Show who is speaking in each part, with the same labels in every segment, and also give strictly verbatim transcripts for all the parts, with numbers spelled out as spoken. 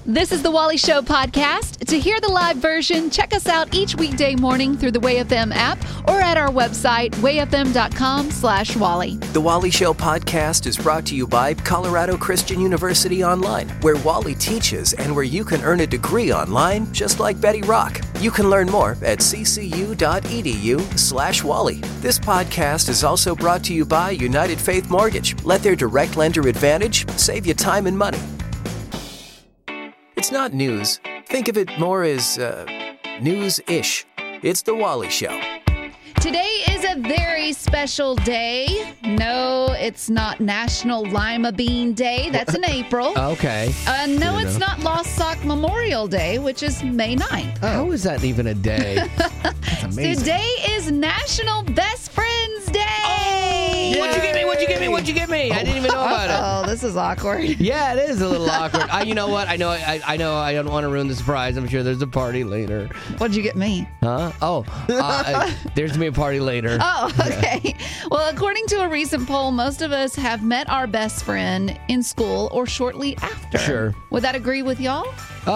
Speaker 1: This is the Wally Show podcast. To hear the live version, check us out each weekday morning through the Way F M app or at our website, way f m dot com slash Wally.
Speaker 2: The Wally Show podcast is brought to you by Colorado Christian University Online, where Wally teaches and where you can earn a degree online, just like Betty Rock. You can learn more at c c u dot e d u slash Wally. This podcast is also brought to you by United Faith Mortgage. Let their direct lender advantage save you time and money. It's not news. Think of it more as uh, news-ish. It's The Wally Show.
Speaker 1: Today is a very special day. No, it's not National Lima Bean Day. That's in April.
Speaker 3: Okay.
Speaker 1: Uh, no, it's not Lost Sock Memorial Day, which is May ninth.
Speaker 3: Oh. How is that even a day?
Speaker 4: That's amazing.
Speaker 1: Today is National Best Friends Day.
Speaker 3: Oh, what'd you get me? What'd you get me? What'd you get me? I didn't even know about it.
Speaker 1: Oh, this is awkward.
Speaker 3: Yeah, it is a little awkward. I, you know what? I know. I, I know. I don't want to ruin the surprise. I'm sure there's a party later.
Speaker 1: What'd you get me?
Speaker 3: Huh? Oh, uh, there's gonna be a party later.
Speaker 1: Oh, okay. Well, according to a recent poll, most of us have met our best friend in school or shortly after.
Speaker 3: Sure.
Speaker 1: Would that agree with y'all?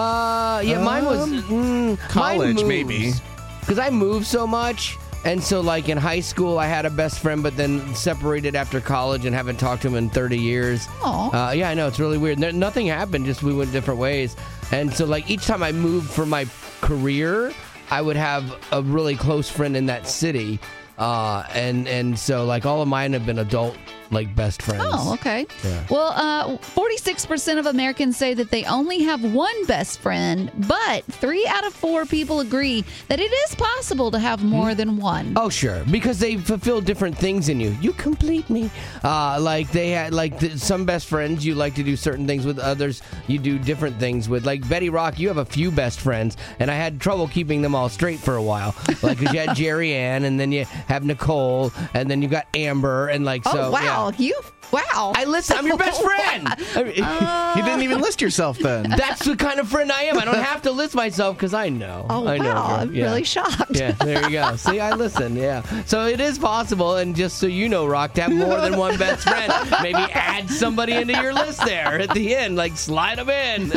Speaker 3: Uh, yeah, mine was mm,
Speaker 4: college, maybe.
Speaker 3: Because I moved so much. And so, like, in high school, I had a best friend, but then separated after college and haven't talked to him in thirty years.
Speaker 1: Aw.
Speaker 3: Uh, yeah, I know. It's really weird. No, nothing happened. Just we went different ways. And so, like, each time I moved for my career, I would have a really close friend in that city. Uh, and, and so, like, all of mine have been adult, like, best friends.
Speaker 1: Oh, okay.
Speaker 3: Yeah.
Speaker 1: Well, uh, forty-six percent of Americans say that they only have one best friend, but three out of four people agree that it is possible to have more than one.
Speaker 3: Oh, sure, because they fulfill different things in you. You complete me. Uh, like they had, like the, some best friends, you like to do certain things with. Others, you do different things with. Like Betty Rock, you have a few best friends, and I had trouble keeping them all straight for a while. Like 'cause you had Jerry Ann, and then you have Nicole, and then you got Amber, and like
Speaker 1: Oh,
Speaker 3: so.
Speaker 1: wow.
Speaker 3: Yeah.
Speaker 1: You, wow.
Speaker 3: I listen. I'm your best friend. I mean,
Speaker 4: You didn't even list yourself then.
Speaker 3: that's the kind of friend I am. I don't have to list myself because I know.
Speaker 1: Oh,
Speaker 3: I know.
Speaker 1: wow. I'm
Speaker 3: Yeah.
Speaker 1: really shocked.
Speaker 3: Yeah, there you go. See, I listen, yeah. So it is possible, and just so you know, Rock, to have more than one best friend. Maybe add somebody into your list there at the end, like slide them in.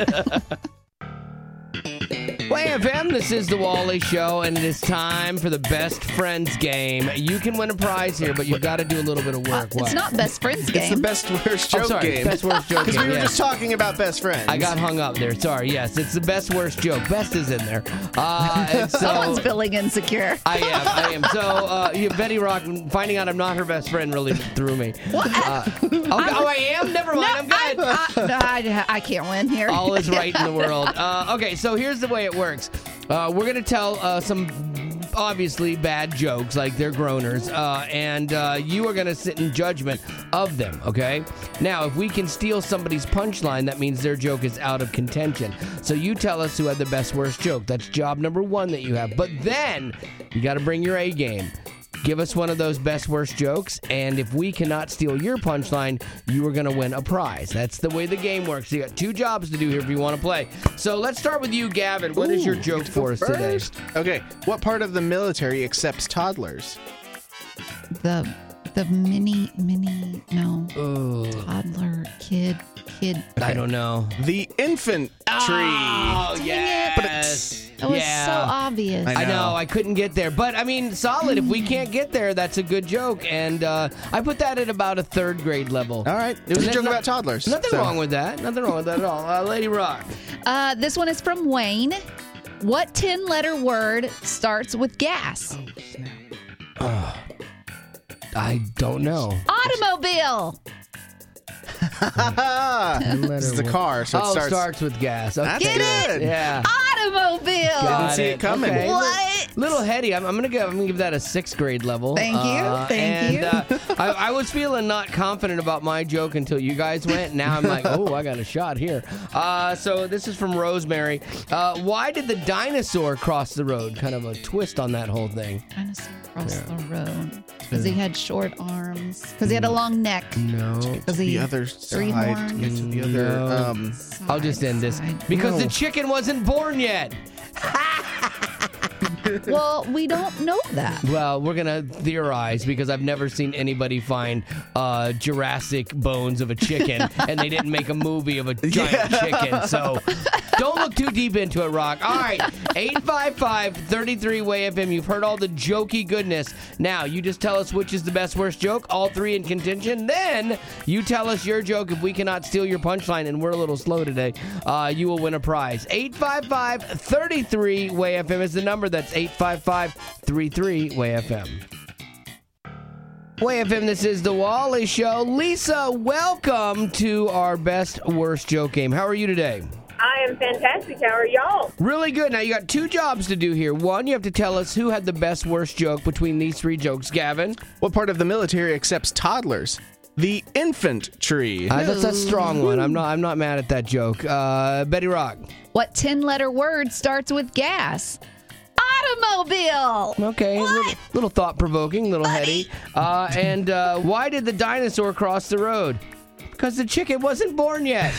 Speaker 3: Well, A F M, this is the Wally Show, and it is time for the Best Friends game. You can win a prize here, but you've got to do a little bit of work.
Speaker 1: It's
Speaker 3: What?
Speaker 1: not Best Friends game.
Speaker 4: It's the best worst
Speaker 3: Oh,
Speaker 4: joke
Speaker 3: sorry,
Speaker 4: game.
Speaker 3: best worst joke
Speaker 4: Because
Speaker 3: game.
Speaker 4: we were
Speaker 3: yeah.
Speaker 4: just talking about best friends.
Speaker 3: I got hung up there. Sorry. Yes, it's the best worst joke. Best is in there. Uh, and so
Speaker 1: Someone's feeling insecure.
Speaker 3: I am. I am. So, uh, yeah, Betty Rock, finding out I'm not her best friend really threw me.
Speaker 1: What?
Speaker 3: Uh, okay, oh, I am? Never mind. I'm good.
Speaker 1: I, I, no, I, I can't win here.
Speaker 3: All is right in the world. Uh, okay, so here's the way it works. Uh, we're going to tell uh, some obviously bad jokes, like they're groaners, uh, and uh, you are going to sit in judgment of them, okay? Now, if we can steal somebody's punchline, that means their joke is out of contention. So you tell us who had the best worst joke. That's job number one that you have. But then you got to bring your A game. Give us one of those best worst jokes, and if we cannot steal your punchline, you are going to win a prize. That's the way the game works. You got two jobs to do here if you want to play. So let's start with you, Gavin. What is your
Speaker 4: Ooh,
Speaker 3: joke
Speaker 4: to go
Speaker 3: for us today?
Speaker 4: first? Okay, what part of the military accepts toddlers?
Speaker 1: The the mini mini no
Speaker 3: Oh,
Speaker 1: toddler kid kid.
Speaker 3: I don't know.
Speaker 4: The infantry.
Speaker 3: Oh,
Speaker 1: Dang
Speaker 3: yes.
Speaker 4: But it's-
Speaker 1: It was
Speaker 3: yeah.
Speaker 1: so obvious.
Speaker 4: I
Speaker 3: I know.
Speaker 4: know.
Speaker 3: I couldn't get there. But, I mean, solid. If we can't get there, that's a good joke. And uh, I put that at about a third grade level.
Speaker 4: All right, it was a
Speaker 3: There's
Speaker 4: joke
Speaker 3: no-
Speaker 4: about toddlers.
Speaker 3: Nothing
Speaker 4: so-
Speaker 3: wrong with that. Nothing wrong with that at all. Uh, Lady Rock.
Speaker 1: Uh, this one is from Wayne. What ten-letter word starts with gas?
Speaker 3: I don't know.
Speaker 1: Automobile.
Speaker 4: This is the car, so it
Speaker 3: oh,
Speaker 4: starts.
Speaker 3: starts with gas. Okay.
Speaker 4: That's
Speaker 1: Get
Speaker 4: good.
Speaker 3: Yeah.
Speaker 1: Automobile.
Speaker 3: Got
Speaker 4: Didn't see it coming.
Speaker 3: Okay.
Speaker 1: What?
Speaker 3: Little heady. I'm, I'm gonna give. I'm gonna give that a sixth grade level.
Speaker 1: Thank you.
Speaker 3: Uh,
Speaker 1: Thank
Speaker 3: and,
Speaker 1: you.
Speaker 3: Uh, I, I was feeling not confident about my joke until you guys went. Now I'm like, oh, I got a shot here. Uh, so this is from Rosemary. Uh, why did the dinosaur cross the road? Kind of a twist on that whole thing.
Speaker 1: Dinosaur crossed the road because he had short arms. Because he had a long neck.
Speaker 3: No.
Speaker 1: Because
Speaker 4: The
Speaker 1: he
Speaker 4: other
Speaker 1: three
Speaker 4: side.
Speaker 1: horns.
Speaker 4: Get to the other.
Speaker 3: No.
Speaker 4: Um,
Speaker 3: I'll just end this
Speaker 1: Side.
Speaker 3: because the
Speaker 4: No.
Speaker 3: chicken wasn't born yet.
Speaker 1: Well, we don't know that.
Speaker 3: Well, we're going to theorize because I've never seen anybody find uh, Jurassic bones of a chicken and they didn't make a movie of a giant chicken. So Don't look too deep into it, Rock. All right, eight five five, three three, W A F M. You've heard all the jokey goodness. Now, you just tell us which is the best, worst joke, all three in contention. Then, you tell us your joke. If we cannot steal your punchline, and we're a little slow today, uh, you will win a prize. eight five five, three three, W A F M is the number. That's eight five five, three three, W A F M. W A F M, this is The Wally Show. Lisa, welcome to our best, worst joke game. How are you today?
Speaker 5: I am fantastic. How are y'all?
Speaker 3: Really good. Now, you got two jobs to do here. One, you have to tell us who had the best, worst joke between these three jokes. Gavin?
Speaker 4: What part of the military accepts toddlers? The infantry.
Speaker 3: Uh, that's a strong one. I'm not I'm not mad at that joke. Uh, Betty Rock?
Speaker 1: What ten-letter word starts with gas? Automobile.
Speaker 3: Okay, a little, little thought-provoking, little heady. Uh, and uh, why did the dinosaur cross the road? Because the chicken wasn't born yet.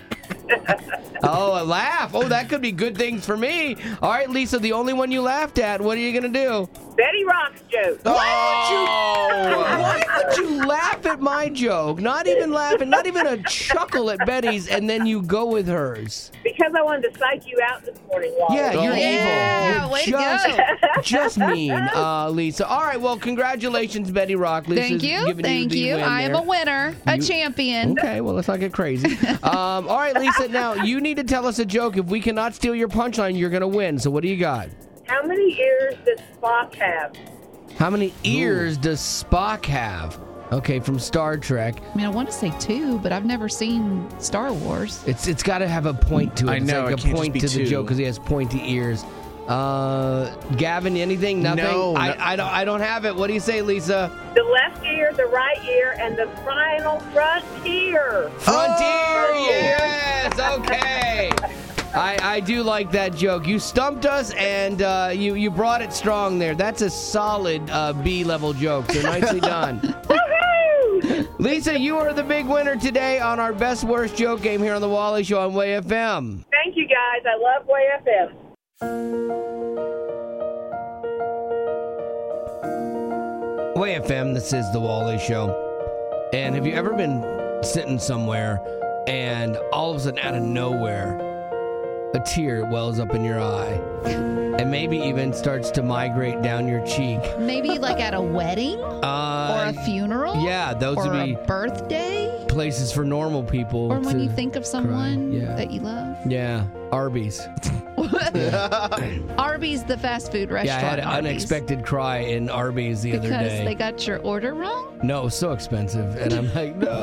Speaker 3: Oh, a laugh. Oh, that could be good things for me. All right, Lisa, the only one you laughed at. What are you going to do?
Speaker 5: Betty Rock's joke.
Speaker 3: Why would you, why would you laugh at my joke? Not even laughing, not even a chuckle at Betty's, and then you go with hers.
Speaker 5: Because I wanted to psych you out this morning, Wally.
Speaker 3: Yeah, you're
Speaker 1: Yeah,
Speaker 3: evil.
Speaker 1: way to
Speaker 3: You're just,
Speaker 1: go.
Speaker 3: just mean, uh, Lisa. All right, well, congratulations, Betty Rock. Lisa's
Speaker 1: Thank you.
Speaker 3: giving
Speaker 1: Thank
Speaker 3: you.
Speaker 1: you.
Speaker 3: The win
Speaker 1: I am
Speaker 3: there.
Speaker 1: a winner, a
Speaker 3: You-
Speaker 1: champion.
Speaker 3: Okay, well, let's not get crazy. Um, all right, Lisa, now you need to tell us a joke. If we cannot steal your punchline, you're going to win. So what do you got?
Speaker 5: How many ears does Spock have?
Speaker 3: How many ears does Spock have? Okay, from Star Trek.
Speaker 1: I mean, I want to say two, but I've never seen Star Wars.
Speaker 3: It's It's got to have a point to it.
Speaker 4: I
Speaker 3: It's
Speaker 4: know,
Speaker 3: like
Speaker 4: it
Speaker 3: a
Speaker 4: can't
Speaker 3: point to
Speaker 4: just be
Speaker 3: the
Speaker 4: two.
Speaker 3: joke because he has pointy ears. Uh, Gavin, anything? Nothing?
Speaker 4: No,
Speaker 3: I,
Speaker 4: no.
Speaker 3: I, don't, I don't have it. What do you say, Lisa?
Speaker 5: The left ear, the right ear, and the final frontier.
Speaker 3: Frontier,
Speaker 4: Oh!
Speaker 3: yes, okay. I, I do like that joke. You stumped us, and uh, you, you brought it strong there. That's a solid uh, B-level joke, so nicely done.
Speaker 5: Woohoo!
Speaker 3: Lisa, you are the big winner today on our best, worst joke game here on The Wally Show on W A F M.
Speaker 5: Thank you, guys. I love W A F M.
Speaker 3: W A F M, this is The Wally Show. And have you ever been sitting somewhere and all of a sudden out of nowhere, a tear wells up in your eye and maybe even starts to migrate down your cheek?
Speaker 1: Maybe like at a wedding
Speaker 3: Uh,
Speaker 1: or a funeral.
Speaker 3: yeah, those
Speaker 1: or
Speaker 3: would be
Speaker 1: a birthday.
Speaker 3: places for normal people.
Speaker 1: Or when
Speaker 3: to
Speaker 1: you think of someone
Speaker 3: yeah.
Speaker 1: that you love.
Speaker 3: Yeah, Arby's.
Speaker 1: Arby's, the fast food
Speaker 3: Yeah, I
Speaker 1: restaurant.
Speaker 3: had an
Speaker 1: Arby's.
Speaker 3: unexpected cry in Arby's the
Speaker 1: Because
Speaker 3: other day.
Speaker 1: they got your order wrong?
Speaker 3: No, it was so expensive. And I'm like, no.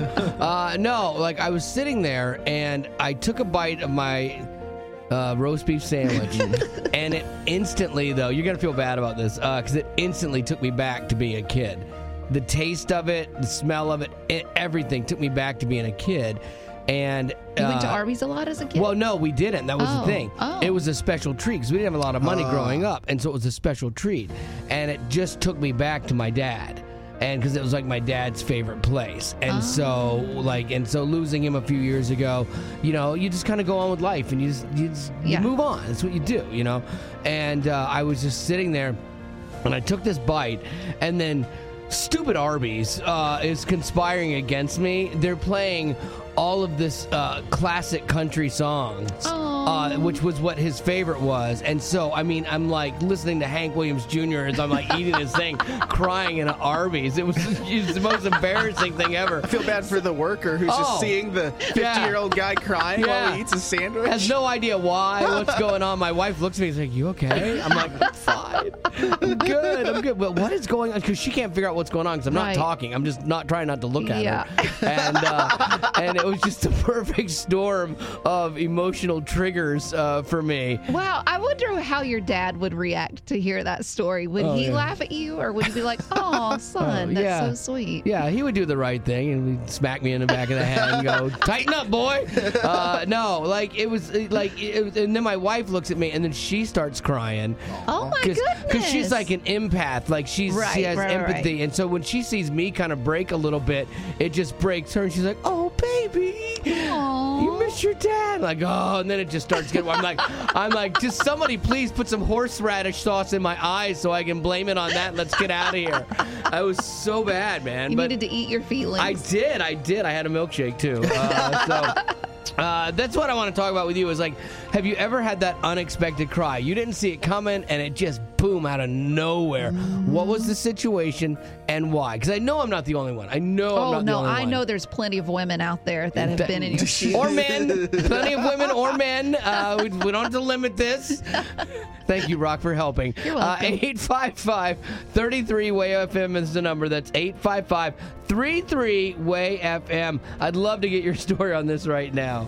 Speaker 3: uh, no, like I was sitting there and I took a bite of my uh, roast beef sandwich. And it instantly, though, you're going to feel bad about this, because it instantly took me back to being a kid. The taste of it, the smell of it, it everything took me back to being a kid. And
Speaker 1: You went to
Speaker 3: uh,
Speaker 1: Arby's a lot as a kid?
Speaker 3: well, no, we didn't. That was
Speaker 1: Oh,
Speaker 3: the thing.
Speaker 1: oh.
Speaker 3: It was a special treat because we didn't have a lot of money
Speaker 4: Ah.
Speaker 3: growing up, and so it was a special treat. And it just took me back to my dad, and because it was like my dad's favorite place. And so, like, and so losing him a few years ago, you know, you just kind of go on with life, and you just you, just, you
Speaker 1: Yeah.
Speaker 3: move on. That's what you do, you know. And uh, I was just sitting there, and I took this bite, and then stupid Arby's uh, is conspiring against me. They're playing all of this uh, classic country songs, uh, which was what his favorite was. And so, I mean, I'm like listening to Hank Williams Junior as I'm like eating this thing, crying in an Arby's. It was, it was the most embarrassing thing ever.
Speaker 4: I feel bad for the worker who's
Speaker 3: Oh.
Speaker 4: just seeing the fifty-year-old guy crying
Speaker 3: Yeah.
Speaker 4: while he eats a sandwich.
Speaker 3: Has no idea why, what's going on. My wife looks at me and is like, you okay? I'm like, I'm fine. I'm good. I'm good. But what is going on? Because she can't figure out what's going on because I'm not
Speaker 1: Right.
Speaker 3: talking. I'm just not trying not to look at
Speaker 1: Yeah.
Speaker 3: her. And, uh, and it was just a perfect storm of emotional triggers uh, for me.
Speaker 1: Wow, I wonder how your dad would react to hear that story. Would
Speaker 3: Oh,
Speaker 1: he
Speaker 3: yeah.
Speaker 1: laugh at you, or would he be like, "Oh, son,
Speaker 3: Oh,
Speaker 1: that's
Speaker 3: yeah.
Speaker 1: so sweet"?
Speaker 3: Yeah, he would do the right thing and he'd smack me in the back of the head and go, "Tighten up, boy." Uh, no, like it was like, it was, and then my wife looks at me and then she starts crying.
Speaker 1: Oh my goodness!
Speaker 3: Because she's like an empath, like she's
Speaker 1: Right,
Speaker 3: she has
Speaker 1: right, right,
Speaker 3: empathy, and so when she sees me kind of break a little bit, it just breaks her, and she's like, "Oh, baby,
Speaker 1: Aw.
Speaker 3: you miss your dad." Like, oh, and then it just starts getting. I'm like, I'm like, just somebody please put some horseradish sauce in my eyes so I can blame it on that. And let's get out of here. I was so bad, man.
Speaker 1: You
Speaker 3: but
Speaker 1: needed to eat your feelings.
Speaker 3: I did, I did. I had a milkshake too. Uh, so. Uh, that's what I want to talk about with you is like, have you ever had that unexpected cry? You didn't see it coming and it just boom out of nowhere. Mm. What was the situation and why? Because I know I'm not the only one. I know
Speaker 1: oh,
Speaker 3: I'm not
Speaker 1: no,
Speaker 3: the only
Speaker 1: I
Speaker 3: one.
Speaker 1: I know there's plenty of women out there that have
Speaker 3: that,
Speaker 1: been in your shoes.
Speaker 3: Or men. Plenty of women or men. Uh, we, we don't have to limit this. Thank you, Rock, for helping.
Speaker 1: You're welcome.
Speaker 3: Uh, eight five five, three three, W A Y F M is the number. That's eight five five, three three, W A Y F M. I'd love to get your story on this right now.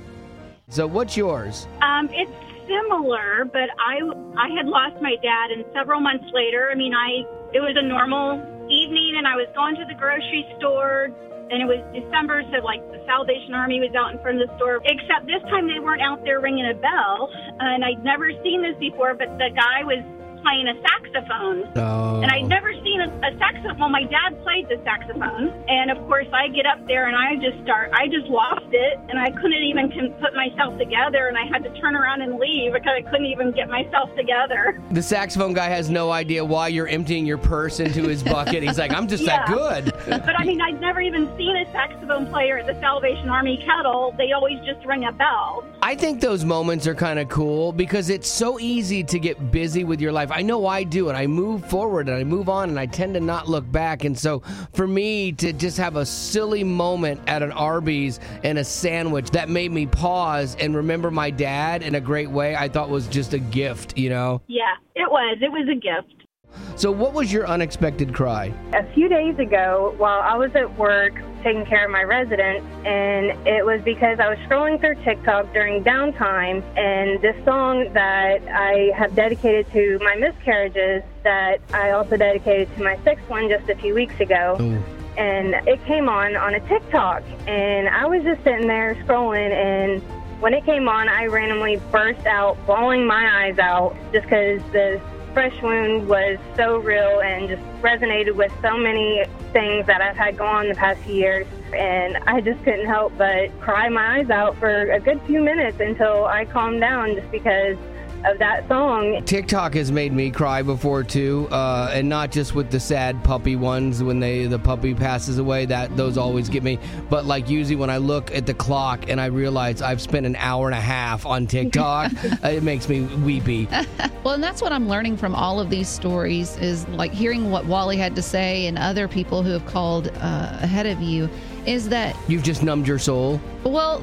Speaker 3: So what's yours?
Speaker 6: Um, it's similar, but I, I had lost my dad, and several months later, I mean, I it was a normal evening, and I was going to the grocery store, and it was December, so, like, the Salvation Army was out in front of the store, except this time they weren't out there ringing a bell, and I'd never seen this before, but the guy was playing a saxophone.
Speaker 3: Oh.
Speaker 6: And I'd never seen a, a saxophone. Well, my dad played the saxophone. And, of course, I get up there and I just start, I just lost it. And I couldn't even can put myself together. And I had to turn around and leave because I couldn't even get myself together.
Speaker 3: The saxophone guy has no idea why you're emptying your purse into his bucket. He's like, I'm just
Speaker 6: Yeah.
Speaker 3: that good.
Speaker 6: But, I mean, I'd never even seen a saxophone player at the Salvation Army kettle. They always just ring a bell.
Speaker 3: I think those moments are kind of cool because it's so easy to get busy with your life. I know I do, and I move forward and I move on, and I tend to not look back. And so for me to just have a silly moment at an Arby's and a sandwich that made me pause and remember my dad in a great way, I thought was just a gift, you know?
Speaker 6: Yeah, it was. It was a gift.
Speaker 3: So what was your unexpected cry?
Speaker 7: A few days ago, while I was at work taking care of my residents, and it was because I was scrolling through TikTok during downtime, and this song that I have dedicated to my miscarriages that I also dedicated to my sixth one just a few weeks ago.
Speaker 3: Ooh.
Speaker 7: And it came on on a TikTok, and I was just sitting there scrolling, and when it came on, I randomly burst out bawling my eyes out just because the fresh wound was so real and just resonated with so many things that I've had go on the past few years. And I just couldn't help but cry my eyes out for a good few minutes until I calmed down just because of that song.
Speaker 3: TikTok has made me cry before too, uh, and not just with the sad puppy ones when they the puppy passes away. That those always get me. But like usually when I look at the clock and I realize I've spent an hour and a half on TikTok, it makes me weepy.
Speaker 1: Well, and that's what I'm learning from all of these stories is like hearing what Wally had to say and other people who have called uh, ahead of you is that
Speaker 3: You've just numbed your soul.
Speaker 1: Well,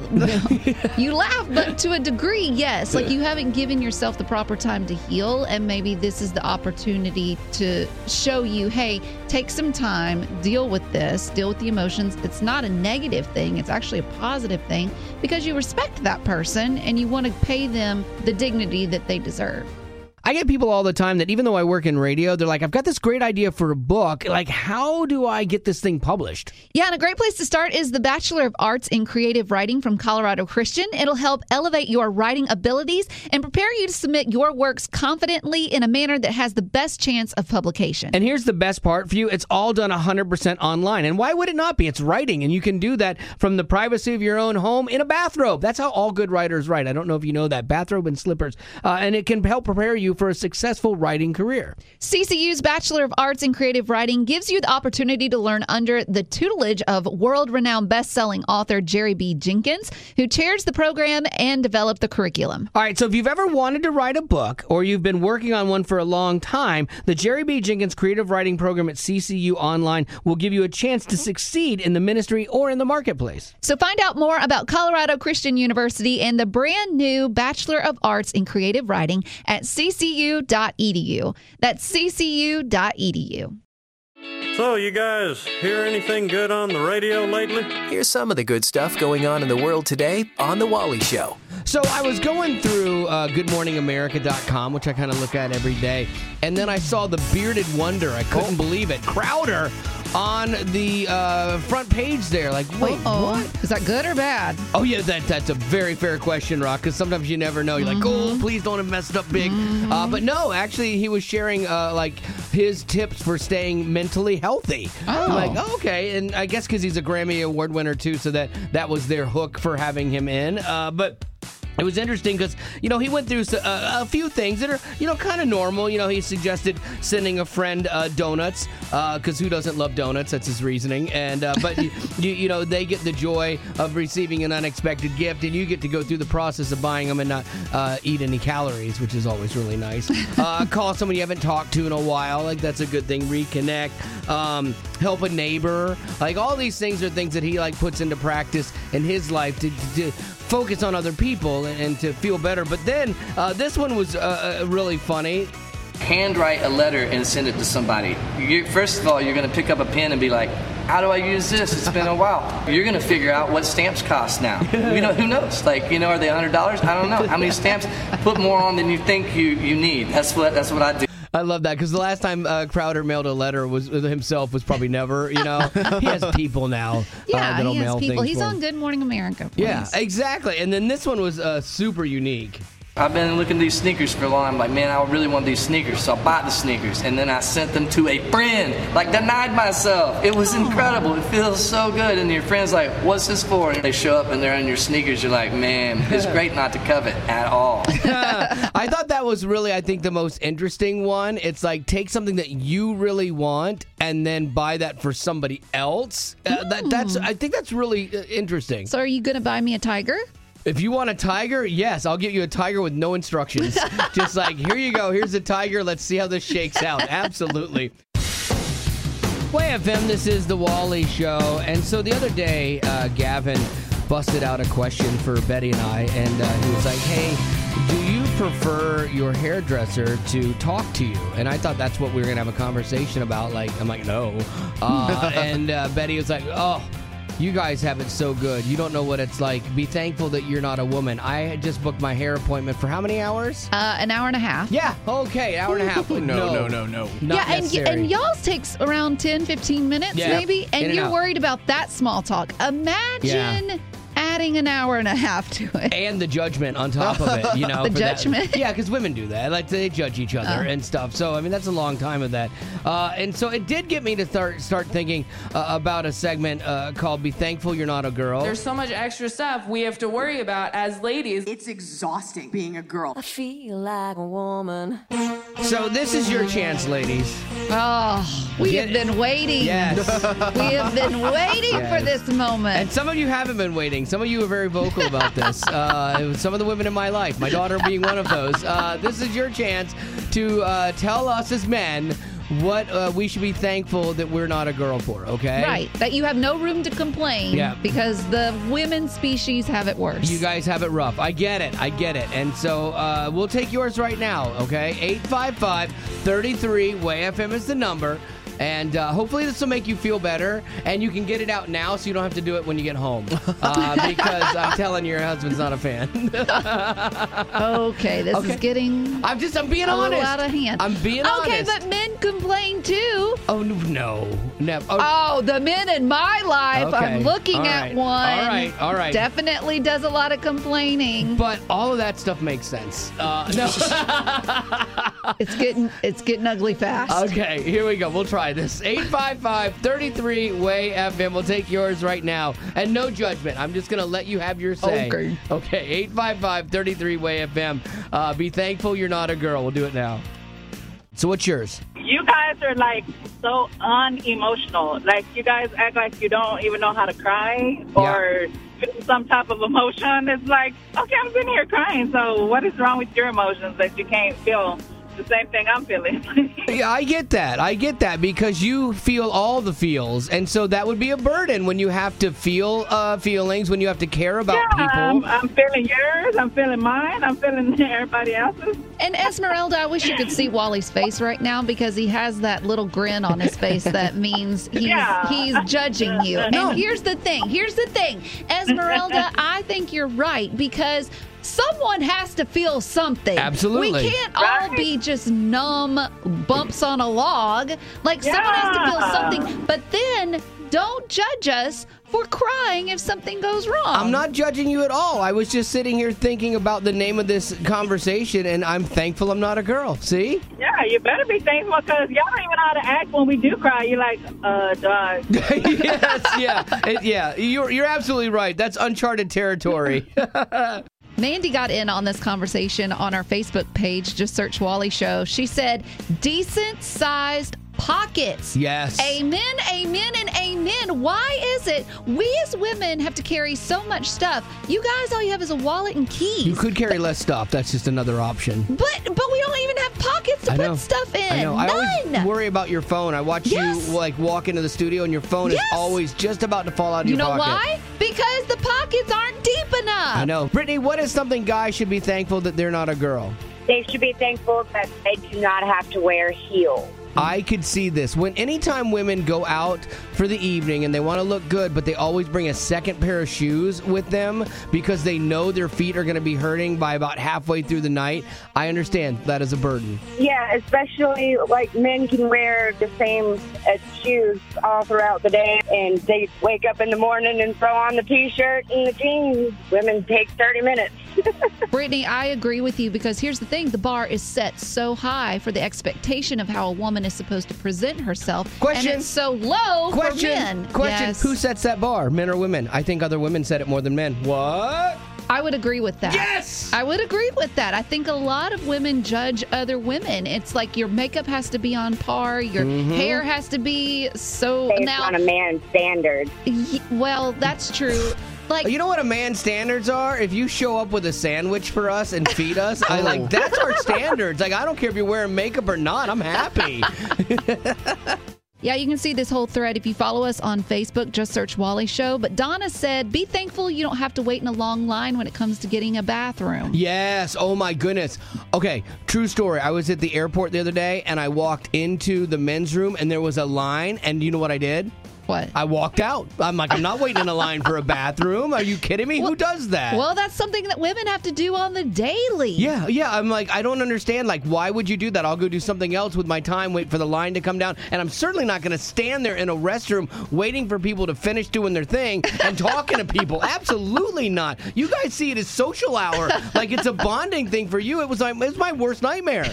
Speaker 1: you laugh, but to a degree, yes. Like you haven't given yourself the proper time to heal, and maybe this is the opportunity to show you, hey, take some time, deal with this, deal with the emotions. It's not a negative thing. It's actually a positive thing because you respect that person and you want to pay them the dignity that they deserve.
Speaker 3: I get people all the time that even though I work in radio, they're like, I've got this great idea for a book. Like, how do I get this thing published?
Speaker 1: Yeah, and a great place to start is the Bachelor of Arts in Creative Writing from Colorado Christian. It'll help elevate your writing abilities and prepare you to submit your works confidently in a manner that has the best chance of publication.
Speaker 3: And here's the best part for you. It's all done one hundred percent online. And why would it not be? It's writing, and you can do that from the privacy of your own home in a bathrobe. That's how all good writers write. I don't know if you know that. Bathrobe and slippers. Uh, and it can help prepare you for a successful writing career.
Speaker 1: C C U's Bachelor of Arts in Creative Writing gives you the opportunity to learn under the tutelage of world-renowned best-selling author Jerry B. Jenkins, who chairs the program and developed the curriculum.
Speaker 3: All right, so if you've ever wanted to write a book or you've been working on one for a long time, the Jerry B. Jenkins Creative Writing Program at C C U Online will give you a chance to succeed in the ministry or in the marketplace.
Speaker 1: So find out more about Colorado Christian University and the brand new Bachelor of Arts in Creative Writing at c c u dot e d u. That's c c u dot e d u.
Speaker 8: So, you guys hear anything good on the radio lately?
Speaker 2: Here's some of the good stuff going on in the world today on The Wally Show.
Speaker 3: So I was going through uh, good morning america dot com, which I kind of look at every day, and then I saw the Bearded Wonder. I couldn't oh. believe it. Crowder on the uh, front page there. Like, wait,
Speaker 1: Uh-oh.
Speaker 3: what?
Speaker 1: Is that good or bad?
Speaker 3: Oh, yeah, that that's a very fair question, Rock, because sometimes you never know. You're
Speaker 1: Mm-hmm.
Speaker 3: like, oh, please don't have messed up big. Mm-hmm. Uh, but no, actually, he was sharing, uh, like, his tips for staying mentally healthy.
Speaker 1: Oh.
Speaker 3: I'm like, oh, okay. And I guess because he's a Grammy Award winner, too, so that, that was their hook for having him in. Uh, but... It was interesting because, you know, he went through a, a few things that are, you know, kind of normal. You know, he suggested sending a friend uh, donuts because uh, who doesn't love donuts? That's his reasoning. And uh, But, you, you, you know, they get the joy of receiving an unexpected gift, and you get to go through the process of buying them and not uh, eat any calories, which is always really nice. Uh, call someone you haven't talked to in a while. Like, that's a good thing. Reconnect. Um, help a neighbor. Like, all these things are things that he, like, puts into practice in his life to, to focus on other people and to feel better. But then uh, this one was uh, really funny.
Speaker 9: Handwrite a letter and send it to somebody. You, first of all, you're going to pick up a pen and be like, how do I use this? It's been a while. You're going to figure out what stamps cost now. You know, who knows? Like, you know, are they one hundred dollars? I don't know. How many stamps? Put more on than you think you, you need. That's what that's what I do.
Speaker 3: I love that because the last time uh, Crowder mailed a letter was uh, himself was probably never. You know, he has people now.
Speaker 1: Yeah,
Speaker 3: uh, that'll
Speaker 1: he has
Speaker 3: mail
Speaker 1: people.
Speaker 3: things
Speaker 1: He's
Speaker 3: for
Speaker 1: on
Speaker 3: him.
Speaker 1: Good Morning America. Please.
Speaker 3: Yeah, exactly. And then this one was uh, super unique.
Speaker 9: I've been looking at these sneakers for a long time. I'm like, man, I really want these sneakers. So I bought the sneakers, and then I sent them to a friend. Like, denied myself. It was incredible. It feels so good. And your friend's like, what's this for? And they show up, and they're in your sneakers. You're like, man, it's great not to covet at all.
Speaker 3: I thought that was really, I think, the most interesting one. It's like, take something that you really want and then buy that for somebody else. Uh, that, that's, I think that's really uh, interesting.
Speaker 1: So are you going to buy me a tiger?
Speaker 3: If you want a tiger, yes, I'll give you a tiger with no instructions. Just like, here you go, here's a tiger, let's see how this shakes out. Absolutely. Way F M, this is the Wally Show. And so the other day, uh, Gavin busted out a question for Betty and I, and uh, he was like, hey, do you prefer your hairdresser to talk to you? And I thought that's what we were going to have a conversation about. Like, I'm like, no. Uh, and uh, Betty was like, oh, you guys have it so good. You don't know what it's like. Be thankful that you're not a woman. I had just booked my hair appointment for how many hours?
Speaker 1: Uh, an hour and a half.
Speaker 3: Yeah, okay, an hour and a half.
Speaker 4: no, no, no, no.
Speaker 3: Not
Speaker 1: yeah, and,
Speaker 3: necessary.
Speaker 1: and y'all's takes around ten, fifteen minutes
Speaker 3: Yeah.
Speaker 1: maybe,
Speaker 3: In
Speaker 1: and
Speaker 3: and
Speaker 1: you're
Speaker 3: out.
Speaker 1: worried about that small talk. Imagine
Speaker 3: Yeah.
Speaker 1: adding an hour and a half to it.
Speaker 3: And the judgment on top of it, you know.
Speaker 1: The
Speaker 3: for that.
Speaker 1: judgment?
Speaker 3: Yeah, because women do that. Like, they judge each other
Speaker 1: Oh.
Speaker 3: and stuff. So, I mean, that's a long time of that. Uh, and so it did get me to start, start thinking uh, about a segment uh, called Be Thankful You're Not a Girl.
Speaker 10: There's so much extra stuff we have to worry about as ladies.
Speaker 11: It's exhausting being a girl.
Speaker 12: I feel like a woman.
Speaker 3: So this is your chance, ladies.
Speaker 1: Oh, we
Speaker 3: Get
Speaker 1: have been waiting.
Speaker 3: Yes.
Speaker 1: We have been waiting
Speaker 3: Yes.
Speaker 1: for this moment.
Speaker 3: And some of you haven't been waiting. Some of you are very vocal about this. Uh, it was some of the women in my life, my daughter being one of those. Uh, this is your chance to uh, tell us as men what uh, we should be thankful that we're not a girl for, okay?
Speaker 1: Right, that you have no room to complain
Speaker 3: Yeah.
Speaker 1: because the women species have it worse.
Speaker 3: You guys have it rough. I get it. I get it. And so uh, we'll take yours right now, okay? eight five five, three three, W A Y F M is the number. And uh, hopefully this will make you feel better, and you can get it out now so you don't have to do it when you get home. Uh, because I'm telling you, your husband's not a fan.
Speaker 1: Okay, this
Speaker 3: Okay.
Speaker 1: is getting
Speaker 3: I'm just, I'm being
Speaker 1: a
Speaker 3: honest.
Speaker 1: little out of hand.
Speaker 3: I'm being
Speaker 1: okay,
Speaker 3: honest.
Speaker 1: but men complain too.
Speaker 3: Oh, no. no. Never. Oh,
Speaker 1: Oh, the men in my life,
Speaker 3: Okay.
Speaker 1: I'm looking
Speaker 3: All
Speaker 1: at
Speaker 3: right.
Speaker 1: one.
Speaker 3: All right, all right.
Speaker 1: Definitely does a lot of complaining.
Speaker 3: But all of that stuff makes sense. Uh, no.
Speaker 1: It's getting it's getting ugly fast.
Speaker 3: Okay, here we go. We'll try this. eight five five, three three, W A Y F M. We'll take yours right now. And no judgment. I'm just going to let you have your say.
Speaker 1: Okay.
Speaker 3: Okay, eight five five, three three, W A Y F M. Uh, be thankful you're not a girl. We'll do it now. So what's yours?
Speaker 5: You guys are like so unemotional. Like you guys act like you don't even know how to cry or feel some type of emotion. It's like, okay, I'm sitting here crying. So what is wrong with your emotions that you can't feel the same thing I'm feeling?
Speaker 3: Yeah, I get that. I get that because you feel all the feels. And so that would be a burden when you have to feel uh, feelings, when you have to care about
Speaker 5: yeah,
Speaker 3: people.
Speaker 5: I'm, I'm feeling yours. I'm feeling mine. I'm feeling everybody else's.
Speaker 1: And Esmeralda, I wish you could see Wally's face right now because he has that little grin on his face that means he's
Speaker 5: Yeah.
Speaker 1: he's judging you.
Speaker 3: No.
Speaker 1: And here's the thing. Here's the thing. Esmeralda, I think you're right because someone has to feel something.
Speaker 3: Absolutely.
Speaker 1: We can't all
Speaker 5: Right.
Speaker 1: be just numb bumps on a log. Like someone has to feel
Speaker 5: Yeah.
Speaker 1: something. But then don't judge us for crying if something goes wrong.
Speaker 3: I'm not judging you at all. I was just sitting here thinking about the name of this conversation, and I'm thankful I'm not a girl. See?
Speaker 5: Yeah, you better be thankful because y'all don't even know how to act when we do cry. You're like, uh, dog.
Speaker 3: Yes, yeah. It- yeah, you're, you're absolutely right. That's uncharted territory.
Speaker 1: Mandy got in on this conversation on our Facebook page. Just search Wally Show. She said, decent-sized pockets.
Speaker 3: Yes.
Speaker 1: Amen, amen, and amen. Why is it we as women have to carry so much stuff? You guys, all you have is a wallet and keys.
Speaker 3: You could carry less stuff. That's just another option.
Speaker 1: But but we don't even have pockets to
Speaker 3: I
Speaker 1: put
Speaker 3: know.
Speaker 1: stuff in.
Speaker 3: I know.
Speaker 1: None.
Speaker 3: I always worry about your phone. I watch
Speaker 1: Yes.
Speaker 3: you like walk into the studio and your phone
Speaker 1: Yes.
Speaker 3: is always just about to fall out of
Speaker 1: You
Speaker 3: your
Speaker 1: know
Speaker 3: pocket.
Speaker 1: why? Because the pockets aren't deep enough.
Speaker 3: I know. Brittany, what is something guys should be thankful that they're not a girl?
Speaker 13: They should be thankful that they do not have to wear heels.
Speaker 3: I could see this. When anytime women go out for the evening and they want to look good, but they always bring a second pair of shoes with them because they know their feet are going to be hurting by about halfway through the night, I understand that is a burden.
Speaker 13: Yeah, especially like men can wear the same uh, shoes all throughout the day, and they wake up in the morning and throw on the T-shirt and the jeans. Women take thirty minutes.
Speaker 1: Brittany, I agree with you because here's the thing. The bar is set so high for the expectation of how a woman is supposed to present herself.
Speaker 3: Question.
Speaker 1: And it's so low
Speaker 3: Question.
Speaker 1: for men.
Speaker 3: Question.
Speaker 1: Yes.
Speaker 3: Who sets that bar? Men or women? I think other women set it more than men. What?
Speaker 1: I would agree with that.
Speaker 3: Yes!
Speaker 1: I would agree with that. I think a lot of women judge other women. It's like your makeup has to be on par, your
Speaker 3: Mhm.
Speaker 1: hair has to be so.
Speaker 13: Based
Speaker 1: now,
Speaker 13: on a man's standard.
Speaker 1: y- well, that's true. Like,
Speaker 3: You know what a man's standards are? If you show up with a sandwich for us and feed us, I like that's our standards. Like I don't care if you're wearing makeup or not. I'm happy.
Speaker 1: yeah, you can see this whole thread if you follow us on Facebook. Just search Wally Show. But Donna said, be thankful you don't have to wait in a long line when it comes to getting a bathroom.
Speaker 3: Yes. Oh my goodness. Okay. True story. I was at the airport the other day and I walked into the men's room and there was a line. And you know what I did?
Speaker 1: What?
Speaker 3: I walked out. I'm like, I'm not waiting in a line for a bathroom. Are you kidding me?
Speaker 1: Well-
Speaker 3: Who does that?
Speaker 1: Well, that's something that women have to do on the daily.
Speaker 3: Yeah, yeah. I'm like, I don't understand. Like, why would you do that? I'll go do something else with my time, wait for the line to come down. And I'm certainly not going to stand there in a restroom waiting for people to finish doing their thing and talking to people. Absolutely not. You guys see it as social hour. Like, it's a bonding thing for you. It was, like, it was my worst nightmare.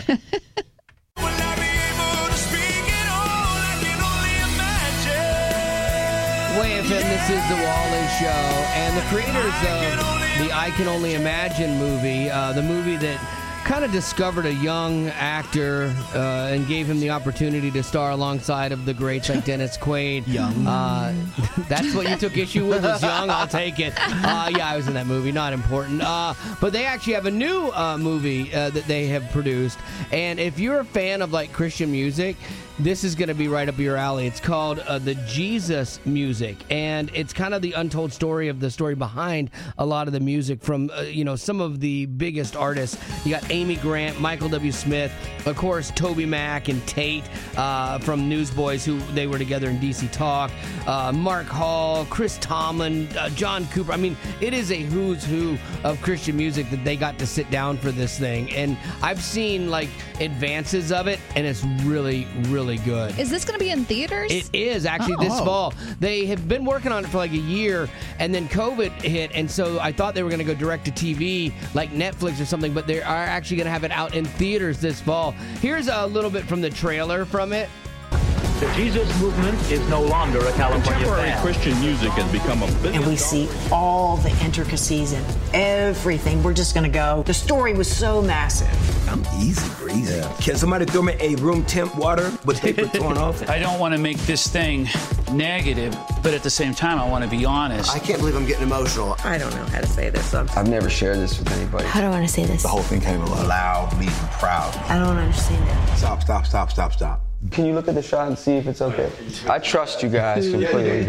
Speaker 3: W A F M, this is The Wally Show, and the creators of the I Can Only Imagine movie, uh, the movie that kind of discovered a young actor uh, and gave him the opportunity to star alongside of the greats like Dennis Quaid.
Speaker 4: Young.
Speaker 3: Uh, that's what you took issue with, was young? I'll take it. Uh, yeah, I was in that movie. Not important. Uh, but they actually have a new uh, movie uh, that they have produced, and if you're a fan of like Christian music, this is going to be right up your alley. It's called uh, The Jesus Music, and it's kind of the untold story of the story behind a lot of the music from, uh, you know, some of the biggest artists. You got Amy Grant, Michael W. Smith, of course, Toby Mac and Tate uh, from Newsboys, who they were together in D C Talk, uh, Mark Hall, Chris Tomlin, uh, John Cooper. I mean, it is a who's who of Christian music that they got to sit down for this thing, and I've seen, like, advances of it, and it's really, really good.
Speaker 1: Is this going to be in theaters?
Speaker 3: It is actually
Speaker 1: Oh.
Speaker 3: this fall. They have been working on it for like a year, and then COVID hit, and so I thought they were going to go direct to T V like Netflix or something, but they are actually going to have it out in theaters this fall. Here's a little bit from the trailer from it.
Speaker 14: The Jesus movement is no longer a California
Speaker 15: Contemporary
Speaker 14: fad.
Speaker 15: Christian music has become a business.
Speaker 11: And we see all the intricacies and everything. We're just going to go. The story was so massive.
Speaker 16: I'm easy breezy. Can somebody throw me a room temp water with paper torn off?
Speaker 17: I don't want to make this thing negative, but at the same time, I want to be honest.
Speaker 16: I can't believe I'm getting emotional.
Speaker 18: I don't know how to say this. I'm...
Speaker 16: I've never shared this with anybody.
Speaker 12: How do I want to say this?
Speaker 16: The whole thing came alive. Loud, me, proud.
Speaker 12: I don't understand it.
Speaker 16: Stop, stop, stop, stop, stop. Can you look at the shot and see if it's okay? I trust you guys completely.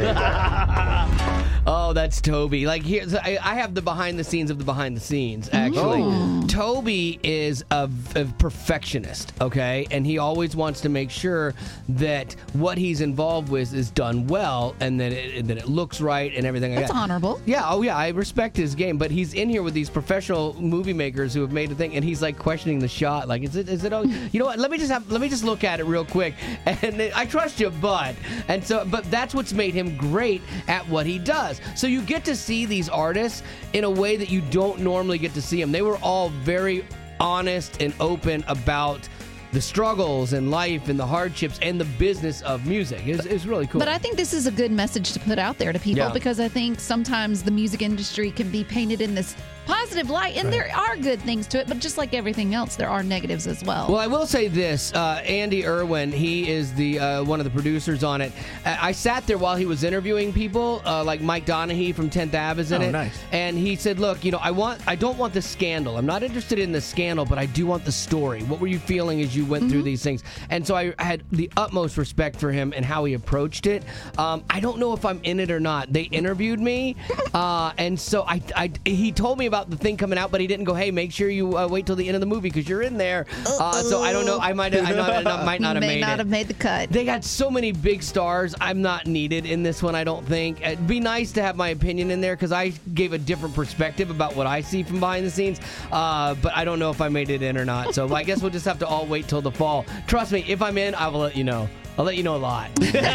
Speaker 3: Oh, that's Toby. Like, here's I, I have the behind the scenes of the behind the scenes, actually.
Speaker 1: Oh.
Speaker 3: Toby is a, a perfectionist, okay? And he always wants to make sure that what he's involved with is done well and that it, that it looks right and everything like
Speaker 1: That's
Speaker 3: that.
Speaker 1: honorable.
Speaker 3: Yeah, oh yeah, I respect his game, but he's in here with these professional movie makers who have made a thing, and he's like questioning the shot. Like, is it, is it, okay? You know what? Let me just have, let me just look at it real quick. And it, I trust you, bud. And so, but that's what's made him great at what he does. So you get to see these artists in a way that you don't normally get to see them. They were all very honest and open about the struggles and life and the hardships and the business of music. It's, it's really cool.
Speaker 1: But I think this is a good message to put out there to people
Speaker 3: Yeah.
Speaker 1: because I think sometimes the music industry can be painted in this positive light, and there are good things to it, but just like everything else, there are negatives as well.
Speaker 3: Well, I will say this: uh, Andy Irwin, he is the uh, one of the producers on it. I, I sat there while he was interviewing people, uh, like Mike Donaghy from tenth Ave is in
Speaker 4: Oh,
Speaker 3: it,
Speaker 4: nice.
Speaker 3: and he said, "Look, you know, I want, I don't want the scandal. I'm not interested in the scandal, but I do want the story. What were you feeling as you went mm-hmm. through these things?" And so I had the utmost respect for him and how he approached it. Um, I don't know if I'm in it or not. They interviewed me, uh, and so I, I, he told me about the thing coming out, but he didn't go, "Hey, make sure you uh, wait till the end of the movie because you're in there." Uh, so I don't know. I might, I, know, I not, might not have
Speaker 1: May
Speaker 3: made
Speaker 1: not
Speaker 3: it.
Speaker 1: have made the cut.
Speaker 3: They got so many big stars. I'm not needed in this one, I don't think. It'd be nice to have my opinion in there because I gave a different perspective about what I see from behind the scenes. Uh, but I don't know if I made it in or not. So I guess we'll just have to all wait till the fall. Trust me, if I'm in, I will let you know. I'll let you know a lot.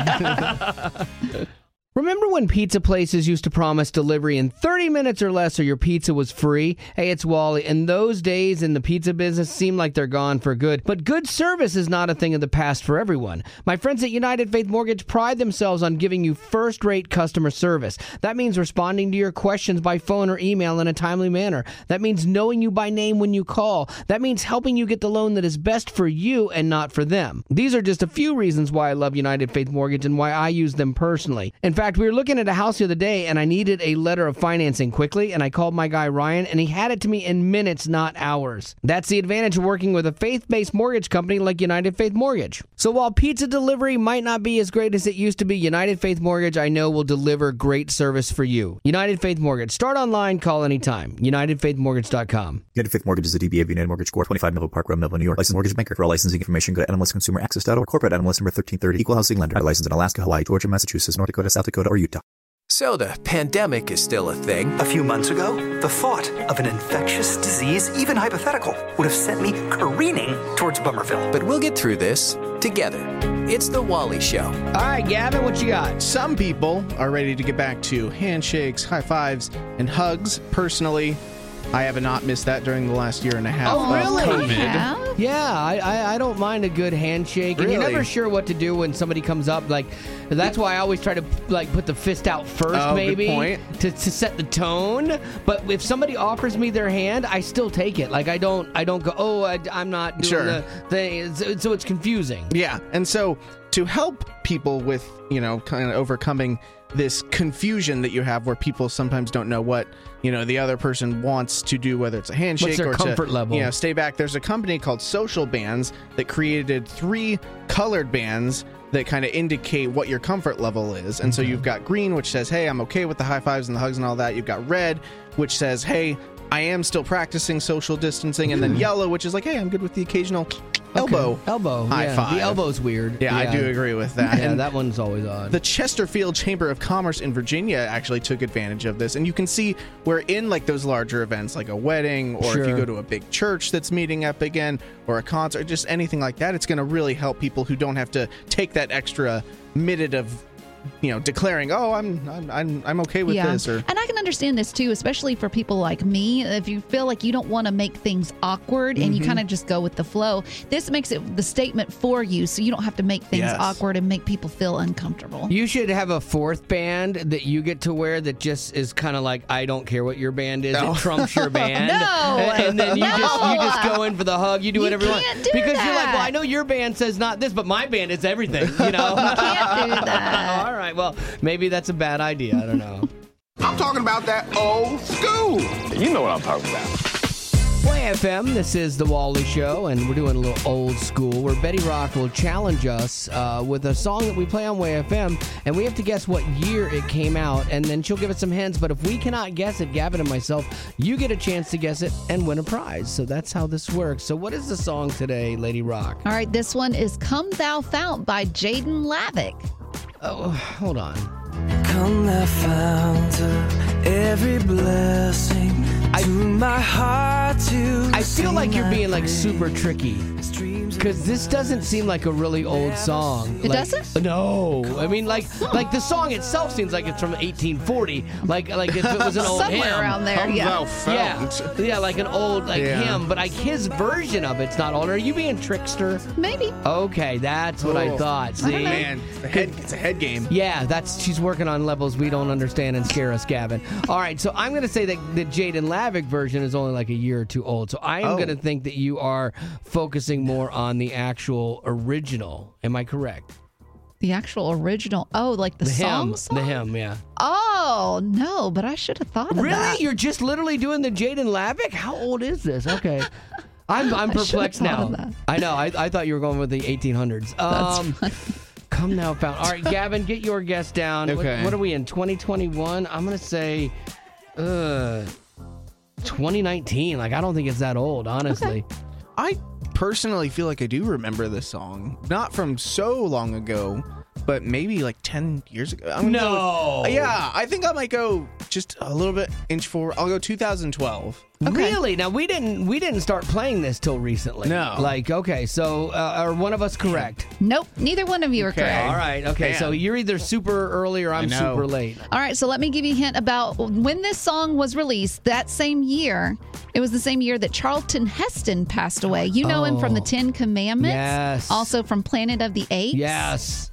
Speaker 3: Remember when pizza places used to promise delivery in thirty minutes or less or your pizza was free? Hey, it's Wally. And those days in the pizza business seem like they're gone for good. But good service is not a thing of the past for everyone. My friends at United Faith Mortgage pride themselves on giving you first-rate customer service. That means responding to your questions by phone or email in a timely manner. That means knowing you by name when you call. That means helping you get the loan that is best for you and not for them. These are just a few reasons why I love United Faith Mortgage and why I use them personally. In fact, we were looking at a house the other day, and I needed a letter of financing quickly, and I called my guy Ryan, and he had it to me in minutes, not hours. That's the advantage of working with a faith-based mortgage company like United Faith Mortgage. So while pizza delivery might not be as great as it used to be, United Faith Mortgage I know will deliver great service for you. United Faith Mortgage. Start online, call anytime. United Faith Mortgage dot com.
Speaker 15: United Faith Mortgage is a D B A of United Mortgage Corp, twenty-five Melville Park Road, Melville, New York. Licensed mortgage banker. For all licensing information, go to N M L S Consumer Access dot org. Corporate N M L S number thirteen thirty. Equal housing lender. Licensed in Alaska, Hawaii, Georgia, Massachusetts, North Dakota, South Dakota, or Utah.
Speaker 2: So the pandemic is still a thing.
Speaker 18: A few months ago, the thought of an infectious disease, even hypothetical, would have sent me careening towards Bummerville.
Speaker 2: But we'll get through this together. It's The Wally Show.
Speaker 3: All right, Gavin, what you got?
Speaker 4: Some people are ready to get back to handshakes, high fives, and hugs. Personally, I have not missed that during the last year and a half
Speaker 3: Oh, really?
Speaker 4: of COVID.
Speaker 3: Yeah, yeah I, I, I don't mind a good handshake.
Speaker 4: Really?
Speaker 3: And you're never sure what to do when somebody comes up. Like, that's why I always try to like put the fist out first,
Speaker 4: Oh, good
Speaker 3: maybe,
Speaker 4: point.
Speaker 3: To, to set the tone. But if somebody offers me their hand, I still take it. Like, I don't I don't go, oh, I, I'm not doing
Speaker 4: Sure.
Speaker 3: the thing. So, so it's confusing.
Speaker 4: Yeah, and so to help people with, you know, kind of overcoming this confusion that you have where people sometimes don't know what, you know, the other person wants to do, whether it's a handshake
Speaker 3: What's their
Speaker 4: or
Speaker 3: comfort
Speaker 4: to,
Speaker 3: level?
Speaker 4: you know, stay back. There's a company called Social Bands that created three colored bands that kind of indicate what your comfort level is. And so you've got green, which says, hey, I'm okay with the high fives and the hugs and all that. You've got red, which says, hey, I am still practicing social distancing. And then yellow, which is like, hey, I'm good with the occasional elbow
Speaker 3: Okay. Elbow.
Speaker 4: high
Speaker 3: yeah.
Speaker 4: five.
Speaker 3: The elbow's weird.
Speaker 4: Yeah, I do agree with that.
Speaker 3: Yeah,
Speaker 4: And
Speaker 3: that one's always odd.
Speaker 4: the Chesterfield Chamber of Commerce in Virginia actually took advantage of this. And you can see where in like those larger events, like a wedding, or if you
Speaker 3: Sure.
Speaker 4: go to a big church that's meeting up again, or a concert, just anything like that, it's going to really help people who don't have to take that extra minute of, you know, declaring, oh, I'm I'm I'm, I'm okay with
Speaker 1: yeah.
Speaker 4: this. Or
Speaker 1: And I can understand this too, especially for people like me. If you feel like you don't want to make things awkward and you
Speaker 4: Mhm.
Speaker 1: kind of just go with the flow, this makes it the statement for you, so you don't have to make things
Speaker 3: Yes.
Speaker 1: awkward and make people feel uncomfortable.
Speaker 3: You should have a fourth band that you get to wear that just is kind of like, I don't care what your band is,
Speaker 1: No.
Speaker 3: it trumps your band.
Speaker 1: No.
Speaker 3: and, and then you
Speaker 1: No.
Speaker 3: just you just go in for the hug, you do
Speaker 1: You
Speaker 3: whatever you want.
Speaker 1: can't do
Speaker 3: because you're like,
Speaker 1: that.
Speaker 3: well, I know your band says not this, but my band is everything, you know?
Speaker 1: You can't do that.
Speaker 3: All right, well, maybe that's a bad idea. I don't know.
Speaker 19: I'm talking about that old school. You know what I'm talking about.
Speaker 3: Y F M, this is The Wally Show, and we're doing a little old school where Betty Rock will challenge us uh, with a song that we play on Y F M, and we have to guess what year it came out, and then she'll give us some hints. But if we cannot guess it, Gavin and myself, you get a chance to guess it and win a prize. So that's how this works. So what is the song today, Lady Rock?
Speaker 1: All right, this one is Come Thou Fount by Jaden Lavick.
Speaker 3: Oh, hold on.
Speaker 20: Come thou fount of every blessing to my heart to
Speaker 3: I feel like you're being like super tricky because this doesn't seem like a really old song.
Speaker 1: It
Speaker 3: Like-
Speaker 1: doesn't?
Speaker 3: No, I mean like like the song itself seems like it's from eighteen forty. Like like if it was an old
Speaker 1: Somewhere
Speaker 3: hymn.
Speaker 1: around there,
Speaker 4: Come
Speaker 1: yeah.
Speaker 4: thou fount.
Speaker 3: Yeah, yeah, like an old like
Speaker 4: Yeah.
Speaker 3: hymn, but like his version of it's not old. Are you being trickster?
Speaker 1: Maybe.
Speaker 3: Okay, that's what I
Speaker 4: Oh.
Speaker 3: thought. See,
Speaker 4: Man, it's a head, it's a head game.
Speaker 3: yeah, that's she's working on levels we don't understand and scare us, Gavin. All right, so I'm gonna say that, that Jaden Lavick version is only like a year or two old. So I am
Speaker 4: Oh.
Speaker 3: going to think that you are focusing more on the actual original. Am I correct?
Speaker 1: The actual original. Oh, like the,
Speaker 3: The
Speaker 1: song?
Speaker 3: hymn.
Speaker 1: song?
Speaker 3: The hymn, yeah.
Speaker 1: Oh, no, but I should have thought of
Speaker 3: Really?
Speaker 1: that.
Speaker 3: You're just literally doing the Jaden Lavick? How old is this? Okay. I'm I'm
Speaker 1: I should've
Speaker 3: perplexed
Speaker 1: thought of
Speaker 3: now.
Speaker 1: that.
Speaker 3: I know. I, I thought you were going with the eighteen hundreds.
Speaker 1: That's
Speaker 3: Um, come now, found. All right, Gavin, get your guess down. What-
Speaker 4: Okay.
Speaker 3: What, are we in? twenty twenty-one? I'm gonna say, uh, twenty nineteen. Like I don't think it's that old, honestly.
Speaker 4: I personally feel like I do remember this song. Not from so long ago, but maybe like ten years ago. I'm gonna
Speaker 3: No.
Speaker 4: go- yeah, I think I might go just a little bit inch forward. I'll go two thousand twelve.
Speaker 3: Really? Now we didn't we didn't start playing this till recently.
Speaker 4: No.
Speaker 3: Like okay, so uh, are one of us correct?
Speaker 1: Nope, neither one of you are correct.
Speaker 3: All right. Okay.
Speaker 4: Man.
Speaker 3: So you're either super early or I'm
Speaker 4: I know.
Speaker 3: super late.
Speaker 1: All right, so let me give you a hint about when this song was released. That same year, it was the same year that Charlton Heston passed away. You know him from the
Speaker 3: Oh.
Speaker 1: Ten Commandments.
Speaker 3: Yes.
Speaker 1: Also from Planet of the Apes.
Speaker 3: Yes.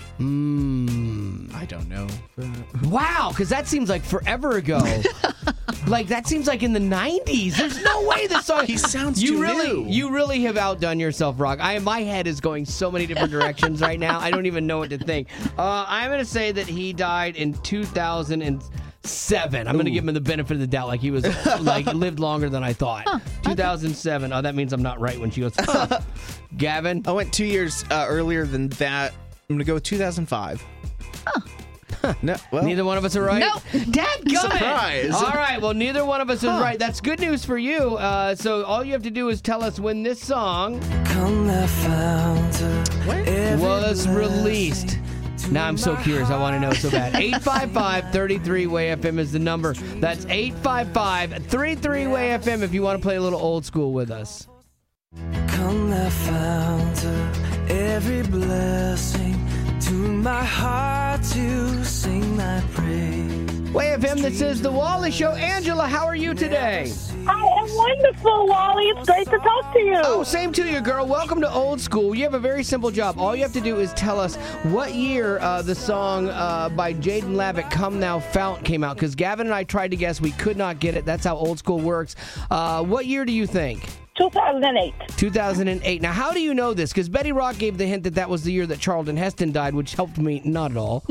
Speaker 3: Mm.
Speaker 4: I don't know.
Speaker 3: Wow, because that seems like forever ago. Like that seems like in the nineties. There's no way this song.
Speaker 4: He sounds
Speaker 3: you
Speaker 4: too
Speaker 3: really,
Speaker 4: new.
Speaker 3: you really have outdone yourself, Rock. I my head is going so many different directions right now. I don't even know what to think. Uh, I'm gonna say that he died in two thousand seven. I'm gonna give him the benefit of the doubt, like he was like lived longer than I thought.
Speaker 1: Huh,
Speaker 3: two thousand seven. Oh, that means I'm not right when she goes. Huh. Gavin.
Speaker 4: I went two years uh, earlier than that. I'm gonna go with two thousand five.
Speaker 1: Huh.
Speaker 4: No, well,
Speaker 3: Neither one of us are right?
Speaker 1: Nope.
Speaker 3: Dadgummit!
Speaker 4: Surprise.
Speaker 3: All right, well, neither one of us is
Speaker 4: Huh.
Speaker 3: right. That's good news for you. Uh, so all you have to do is tell us when this song
Speaker 20: Come thou fount of every
Speaker 3: was released.
Speaker 20: blessing
Speaker 3: Now I'm so curious. I want to know so bad. eight five five, three three, W A Y F M is the number. That's eight five five, three three, W A Y F M if you want to play a little old school with us.
Speaker 20: Come thou fount of every blessing, to my heart to sing thy praise.
Speaker 3: W A Y F M, this is The Wally Show. Angela, how are you today?
Speaker 5: I am wonderful, Wally. It's great to talk to you.
Speaker 3: Oh, same to you, girl. Welcome to Old School. You have a very simple job. All you have to do is tell us what year uh, the song uh, by Jaden Lavick, Come Thou Fount, came out. Because Gavin and I tried to guess. We could not get it. That's how Old School works. Uh, what year do you think?
Speaker 5: two thousand eight.
Speaker 3: two thousand eight. Now, how do you know this? Because Betty Rock gave the hint that that was the year that Charlton Heston died, which helped me not at all.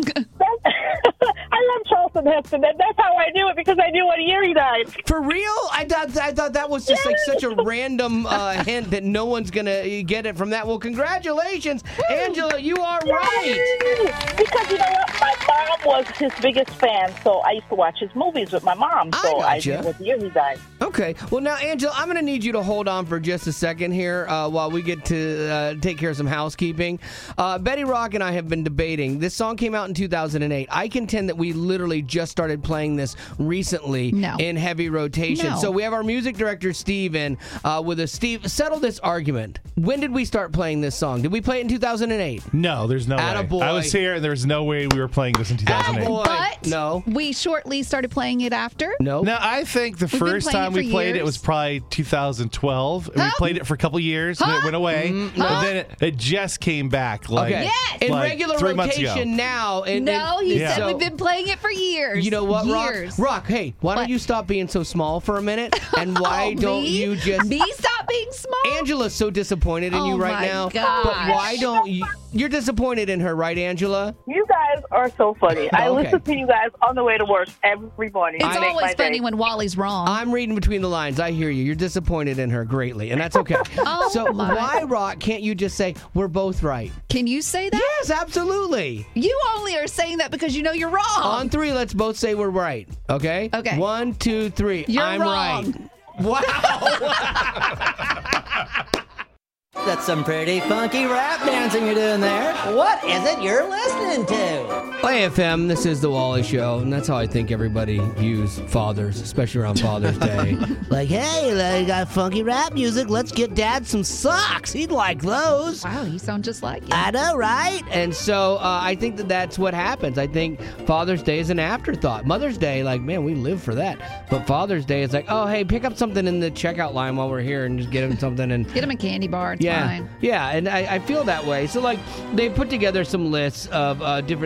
Speaker 5: I love Charlton Heston. That- That's how I knew it, because I knew what year he died.
Speaker 3: For real? I thought I thought that was just like such a random uh, hint that no one's gonna get it from that. Well, congratulations, Angela. You are right.
Speaker 5: Because you know what? My mom was his biggest fan, so I used to watch his movies with my mom. So I,
Speaker 3: gotcha.
Speaker 5: knew what year he died.
Speaker 3: Okay. Well, now, Angela, I'm going to need you to hold on for just a second here uh, while we get to uh, take care of some housekeeping. Uh, Betty Rock and I have been debating. This song came out in two thousand eight. I contend that we literally just started playing this recently
Speaker 1: No.
Speaker 3: in heavy rotation.
Speaker 1: No.
Speaker 3: So we have our music director, Steve, in uh, with us. Steve, settle this argument. When did we start playing this song? Did we play it in two thousand eight?
Speaker 21: No, there's no
Speaker 3: Attaboy.
Speaker 21: way. I was here, and there was no way we were playing this in two thousand eight.
Speaker 3: Attaboy.
Speaker 1: But
Speaker 3: No.
Speaker 1: we shortly started playing it after.
Speaker 3: No.
Speaker 21: No, I think the
Speaker 1: been
Speaker 21: first
Speaker 1: playing
Speaker 21: time
Speaker 1: it
Speaker 21: we
Speaker 1: for
Speaker 21: played it
Speaker 1: years.
Speaker 21: was probably two thousand twelve. And
Speaker 1: Huh?
Speaker 21: we played it for a couple years, and
Speaker 1: Huh?
Speaker 21: it went away.
Speaker 3: Mm,
Speaker 21: But then it, it just came back. Like,
Speaker 3: Okay.
Speaker 1: Yes.
Speaker 3: In
Speaker 21: like
Speaker 3: regular
Speaker 21: three months ago.
Speaker 3: rotation now. And,
Speaker 1: No,
Speaker 3: and-
Speaker 1: he
Speaker 21: Yeah.
Speaker 1: said
Speaker 3: so-
Speaker 1: we've been playing it for years.
Speaker 3: You know what,
Speaker 1: years.
Speaker 3: Rock? Rock, hey, why don't
Speaker 1: What?
Speaker 3: you stop being so small for a minute? And why
Speaker 1: Oh,
Speaker 3: don't
Speaker 1: me?
Speaker 3: you just...
Speaker 1: Me stop being small?
Speaker 3: Angela's so disappointed in
Speaker 1: Oh
Speaker 3: you right
Speaker 1: my
Speaker 3: now. But
Speaker 1: gosh.
Speaker 3: why don't you... You're disappointed in her, right, Angela?
Speaker 5: You guys are so funny. I
Speaker 3: Okay.
Speaker 5: listen to you guys on the way to work every morning.
Speaker 1: It's
Speaker 5: You make
Speaker 1: always
Speaker 5: my
Speaker 1: funny
Speaker 5: day.
Speaker 1: when Wally's wrong.
Speaker 3: I'm reading between the lines. I hear you. You're disappointed in her greatly, and that's okay.
Speaker 1: Oh,
Speaker 3: so
Speaker 1: my.
Speaker 3: why, Rock, can't you just say, we're both right?
Speaker 1: Can you say that?
Speaker 3: Yes, absolutely.
Speaker 1: You only are saying that because you know you're wrong.
Speaker 3: On three, let's both say we're right. Okay?
Speaker 1: Okay.
Speaker 3: One, two, three.
Speaker 1: You're
Speaker 3: I'm
Speaker 1: wrong.
Speaker 3: right. Wow.
Speaker 22: That's some pretty funky rap dancing you're doing there. What is it you're listening to?
Speaker 3: A F M, this is The Wally Show, and that's how I think everybody views fathers, especially around Father's Day. Like, hey, they got funky rap music. Let's get Dad some socks. He'd like those.
Speaker 1: Wow, you sound just like you.
Speaker 3: I know, right? And so uh, I think that that's what happens. I think Father's Day is an afterthought. Mother's Day, like, man, we live for that. But Father's Day is like, oh, hey, pick up something in the checkout line while we're here and just get him something. And
Speaker 1: Get him a candy bar. It's
Speaker 3: yeah,
Speaker 1: fine.
Speaker 3: yeah, and I, I feel that way. So, like, they put together some lists of uh, different things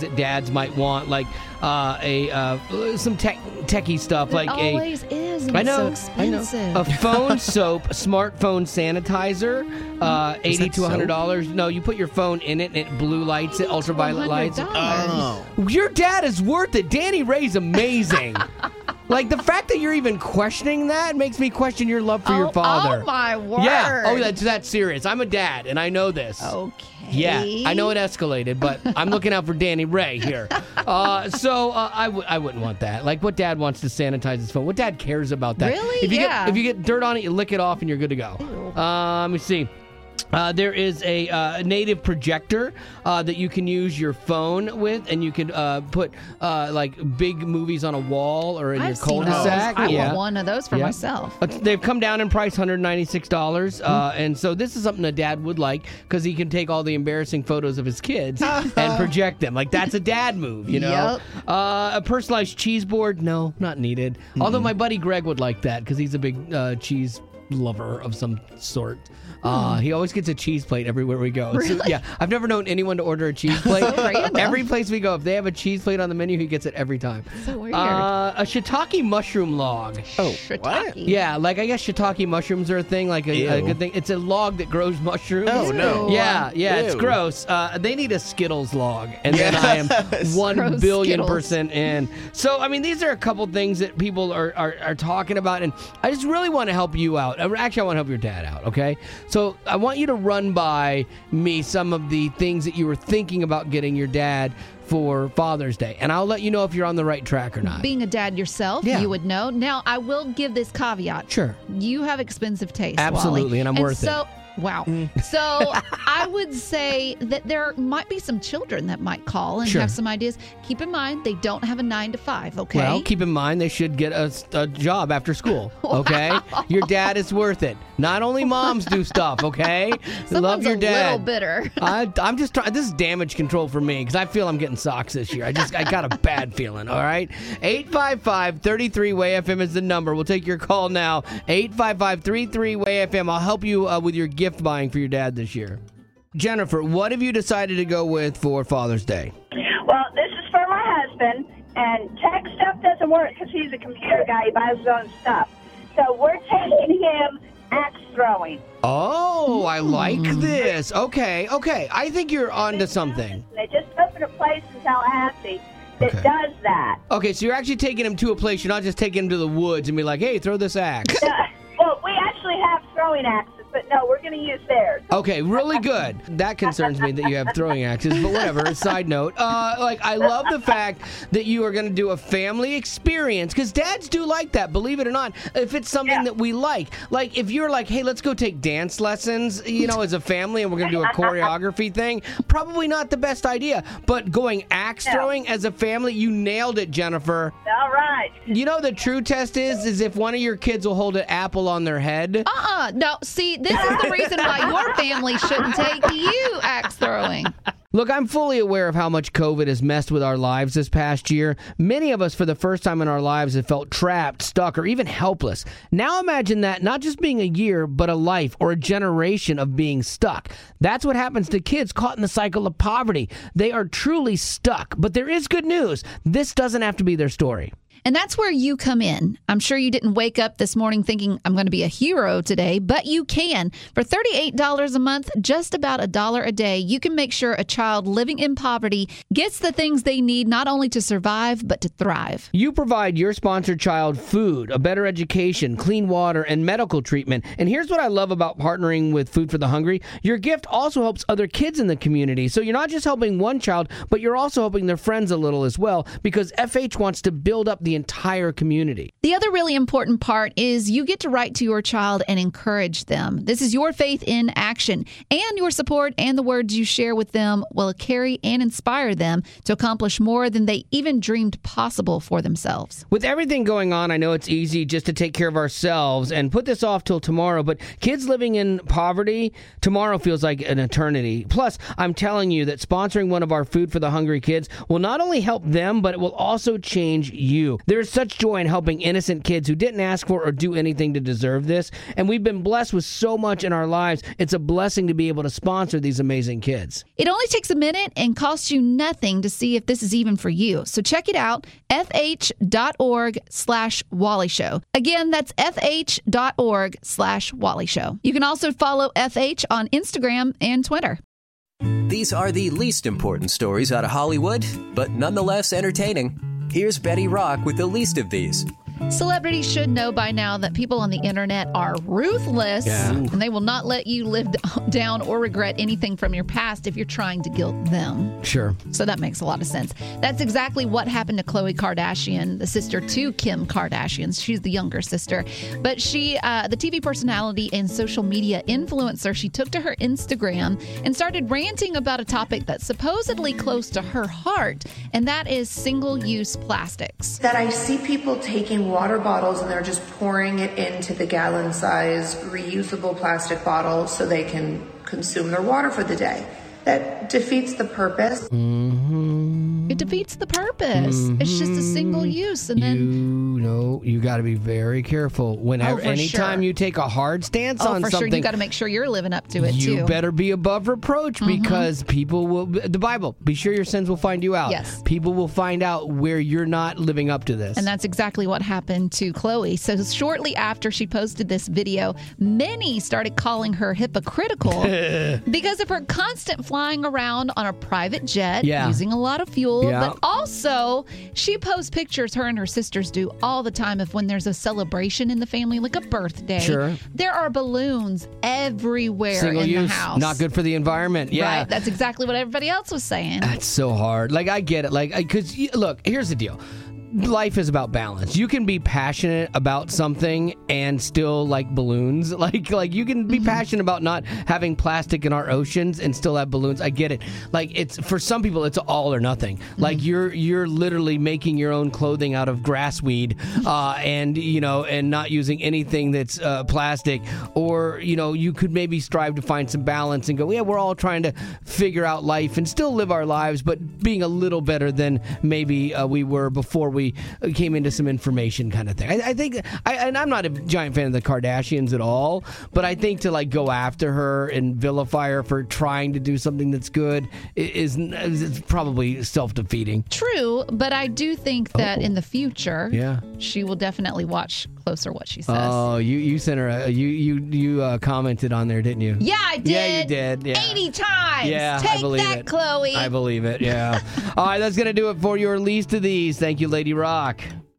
Speaker 3: that dads might want, like uh, a uh, some tech techie stuff,
Speaker 1: It
Speaker 3: like
Speaker 1: always
Speaker 3: a.
Speaker 1: is. And
Speaker 3: I know,
Speaker 1: it's so
Speaker 3: I know.
Speaker 1: expensive.
Speaker 3: A phone soap, smartphone sanitizer, uh,
Speaker 4: Is
Speaker 3: eighty
Speaker 4: that
Speaker 3: to a hundred dollars. No, you put your phone in it and it blue lights it, ultraviolet lights. it.
Speaker 4: Oh.
Speaker 3: Your dad is worth it. Danny Ray's amazing. Like, the fact that you're even questioning that makes me question your love for
Speaker 1: Oh,
Speaker 3: your father.
Speaker 1: oh, my word.
Speaker 3: Yeah. Oh, that's that's serious. I'm a dad, and I know this.
Speaker 1: Okay.
Speaker 3: Yeah, I know it escalated, but I'm looking out for Danny Ray here. Uh, so uh, I, w- I wouldn't want that. Like, what dad wants to sanitize his phone? What dad cares about that?
Speaker 1: Really?
Speaker 3: If you
Speaker 1: Yeah.
Speaker 3: Get, if you get dirt on it, you lick it off, and you're good to go. Uh, let me see. Uh, there is a uh, native projector uh, that you can use your phone with, and you can uh, put uh, like big movies on a wall or in
Speaker 1: I've
Speaker 3: your
Speaker 1: seen
Speaker 3: cul-de-sac.
Speaker 1: those. I
Speaker 3: yeah.
Speaker 1: want one of those for
Speaker 3: Yeah.
Speaker 1: myself.
Speaker 3: Uh, They've come down in price, one hundred ninety-six dollars, uh, and so this is something a dad would like because he can take all the embarrassing photos of his kids and project them. Like, that's a dad move, you know?
Speaker 1: Yep.
Speaker 3: Uh, a personalized cheese board? No, not needed. Although my buddy Greg would like that because he's a big uh, cheese lover of some sort. Uh, he always gets a cheese plate everywhere we go. So,
Speaker 1: Really?
Speaker 3: yeah, I've never known anyone to order a cheese plate.
Speaker 1: So random.
Speaker 3: Every place we go, if they have a cheese plate on the menu, he gets it every time.
Speaker 1: So weird.
Speaker 3: Uh, a shiitake mushroom log.
Speaker 4: Oh,
Speaker 1: Shiitake.
Speaker 3: Yeah, like I guess shiitake mushrooms are a thing, like a, a
Speaker 4: Ew.
Speaker 3: good thing. It's a log that grows mushrooms.
Speaker 4: Oh, no.
Speaker 3: Yeah, yeah, it's
Speaker 4: Ew.
Speaker 3: gross. Uh, they need a Skittles log, and then I am one
Speaker 1: Gross
Speaker 3: billion
Speaker 1: Skittles.
Speaker 3: percent in. So, I mean, these are a couple things that people are, are, are talking about, and I just really want to help you out. Uh, Actually, I want to help your dad out, okay? So I want you to run by me some of the things that you were thinking about getting your dad for Father's Day, and I'll let you know if you're on the right track or not.
Speaker 1: Being a dad yourself,
Speaker 3: Yeah.
Speaker 1: you would know. Now, I will give this caveat.
Speaker 3: Sure.
Speaker 1: You have expensive taste,
Speaker 3: Absolutely,
Speaker 1: Wally.
Speaker 3: and I'm worth it.
Speaker 1: so, Wow. So I would say that there might be some children that might call and
Speaker 3: Sure.
Speaker 1: have some ideas. Keep in mind, they don't have a nine to five, okay?
Speaker 3: Well, keep in mind they should get a, a job after school, okay? Your dad is worth it. Not only moms do stuff, okay?
Speaker 1: Someone's
Speaker 3: Love your
Speaker 1: a
Speaker 3: dad.
Speaker 1: little bitter.
Speaker 3: I, I'm just trying. This is damage control for me because I feel I'm getting socks this year. I just I got a bad feeling. All right, eight five five, three three, W A Y F M is the number. We'll take your call now. eight five five, three three, W A Y F M. I'll help you uh, with your gift buying for your dad this year. Jennifer, what have you decided to go with for Father's Day?
Speaker 6: Well, this is for my husband, and tech stuff doesn't work because he's a computer guy. He buys his own stuff. So we're taking him axe throwing.
Speaker 3: Oh, I like this. Okay, okay. I think you're onto something.
Speaker 6: They just opened a place in Tallahassee that
Speaker 3: Okay.
Speaker 6: does that.
Speaker 3: Okay, so you're actually taking him to a place. You're not just taking him to the woods and be like, hey, throw this axe.
Speaker 6: Uh, well, we actually have throwing axes, but no, we're going to use theirs.
Speaker 3: Okay, really good. That concerns me that you have throwing axes, but whatever. Side note, uh, like I love the fact that you are going to do a family experience because dads do like that. Believe it or not, if it's something that we like, like if you're like, hey, let's go take dance lessons, you know, as a family, and we're going to do a choreography thing, probably not the best idea. But going axe throwing as a family, you nailed it, Jennifer.
Speaker 6: All right.
Speaker 3: You know the true test is is if one of your kids will hold an apple on their head.
Speaker 1: Uh-uh. No, see, this is the reason why your family shouldn't take you axe throwing.
Speaker 3: Look, I'm fully aware of how much COVID has messed with our lives this past year. Many of us, for the first time in our lives, have felt trapped, stuck, or even helpless. Now imagine that not just being a year, but a life or a generation of being stuck. That's what happens to kids caught in the cycle of poverty. They are truly stuck. But there is good news. This doesn't have to be their story.
Speaker 1: And that's where you come in. I'm sure you didn't wake up this morning thinking, I'm going to be a hero today, but you can. For thirty-eight dollars a month, just about a dollar a day, you can make sure a child living in poverty gets the things they need not only to survive, but to thrive.
Speaker 3: You provide your sponsored child food, a better education, clean water, and medical treatment. And here's what I love about partnering with Food for the Hungry. Your gift also helps other kids in the community. So you're not just helping one child, but you're also helping their friends a little as well, because F H wants to build up the entire community.
Speaker 1: The other really important part is you get to write to your child and encourage them. This is your faith in action, and your support and the words you share with them will carry and inspire them to accomplish more than they even dreamed possible for themselves.
Speaker 3: With everything going on, I know it's easy just to take care of ourselves and put this off till tomorrow, but kids living in poverty, tomorrow feels like an eternity. Plus, I'm telling you that sponsoring one of our Food for the Hungry kids will not only help them, but it will also change you. There is such joy in helping innocent kids who didn't ask for or do anything to deserve this, and we've been blessed with so much in our lives. It's a blessing to be able to sponsor these amazing kids.
Speaker 1: It only takes a minute and costs you nothing to see if this is even for you. So check it out, fh.org slash Wally Show. Again, that's fh.org slash Wally Show. You can also follow F H on Instagram and Twitter.
Speaker 2: These are the least important stories out of Hollywood, but nonetheless entertaining. Here's Betty Rock with the least of these.
Speaker 1: Celebrities should know by now that people on the internet are ruthless,
Speaker 3: Yeah.
Speaker 1: and they will not let you live down or regret anything from your past if you're trying to guilt them.
Speaker 3: Sure.
Speaker 1: So that makes a lot of sense. That's exactly what happened to Khloe Kardashian, the sister to Kim Kardashian. She's the younger sister. But she, uh, the T V personality and social media influencer, she took to her Instagram and started ranting about a topic that's supposedly close to her heart, and that is single-use plastics.
Speaker 7: That I see people taking water bottles and they're just pouring it into the gallon size reusable plastic bottle so they can consume their water for the day. That defeats the purpose.
Speaker 3: Mm-hmm.
Speaker 1: It defeats the purpose. Mm-hmm. It's just a single use. And then
Speaker 3: you know, you got to be very careful. Whenever,
Speaker 1: oh,
Speaker 3: anytime
Speaker 1: sure.
Speaker 3: you take a hard stance
Speaker 1: oh,
Speaker 3: on
Speaker 1: for
Speaker 3: something,
Speaker 1: sure. You got to make sure you're living up to it
Speaker 3: you
Speaker 1: too.
Speaker 3: You better be above reproach
Speaker 1: mm-hmm.
Speaker 3: because people will. The Bible, be sure your sins will find you out.
Speaker 1: Yes.
Speaker 3: People will find out where you're not living up to this.
Speaker 1: And that's exactly what happened to Khloe. So shortly after she posted this video, many started calling her hypocritical because of her constant flying around on a private jet,
Speaker 3: yeah.
Speaker 1: using a lot of fuel.
Speaker 3: Yeah.
Speaker 1: But also, she posts pictures, her and her sisters do all the time, of when there's a celebration in the family, like a birthday.
Speaker 3: Sure.
Speaker 1: There are balloons everywhere
Speaker 3: Single
Speaker 1: in
Speaker 3: use,
Speaker 1: the house.
Speaker 3: not good for the environment. Yeah.
Speaker 1: Right. That's exactly what everybody else was saying.
Speaker 3: That's so hard. Like, I get it. Like, because, look, here's the deal. Life is about balance. You can be passionate about something and still like balloons. Like, like you can be mm-hmm. passionate about not having plastic in our oceans and still have balloons. I get it. Like, it's for some people, it's all or nothing. Mm-hmm. Like you're you're literally making your own clothing out of grass weed, uh, and you know, and not using anything that's uh, plastic. Or you know, you could maybe strive to find some balance and go, yeah, we're all trying to figure out life and still live our lives, but being a little better than maybe uh, we were before we came into some information kind of thing. I, I think, I, and I'm not a giant fan of the Kardashians at all, but I think to like go after her and vilify her for trying to do something that's good is, is probably self-defeating.
Speaker 1: True, but I do think that oh. in the future,
Speaker 3: yeah.
Speaker 1: she will definitely watch closer what she says.
Speaker 3: Oh, you you sent her, a, you you you uh, commented on there, didn't you?
Speaker 1: Yeah, I did.
Speaker 3: Yeah, you did. Yeah.
Speaker 1: eighty times.
Speaker 3: Yeah,
Speaker 1: Take
Speaker 3: I believe
Speaker 1: that,
Speaker 3: it.
Speaker 1: Khloe.
Speaker 3: I believe it. Yeah. All right, that's gonna do it for your least of these. Thank you, Lady Rock.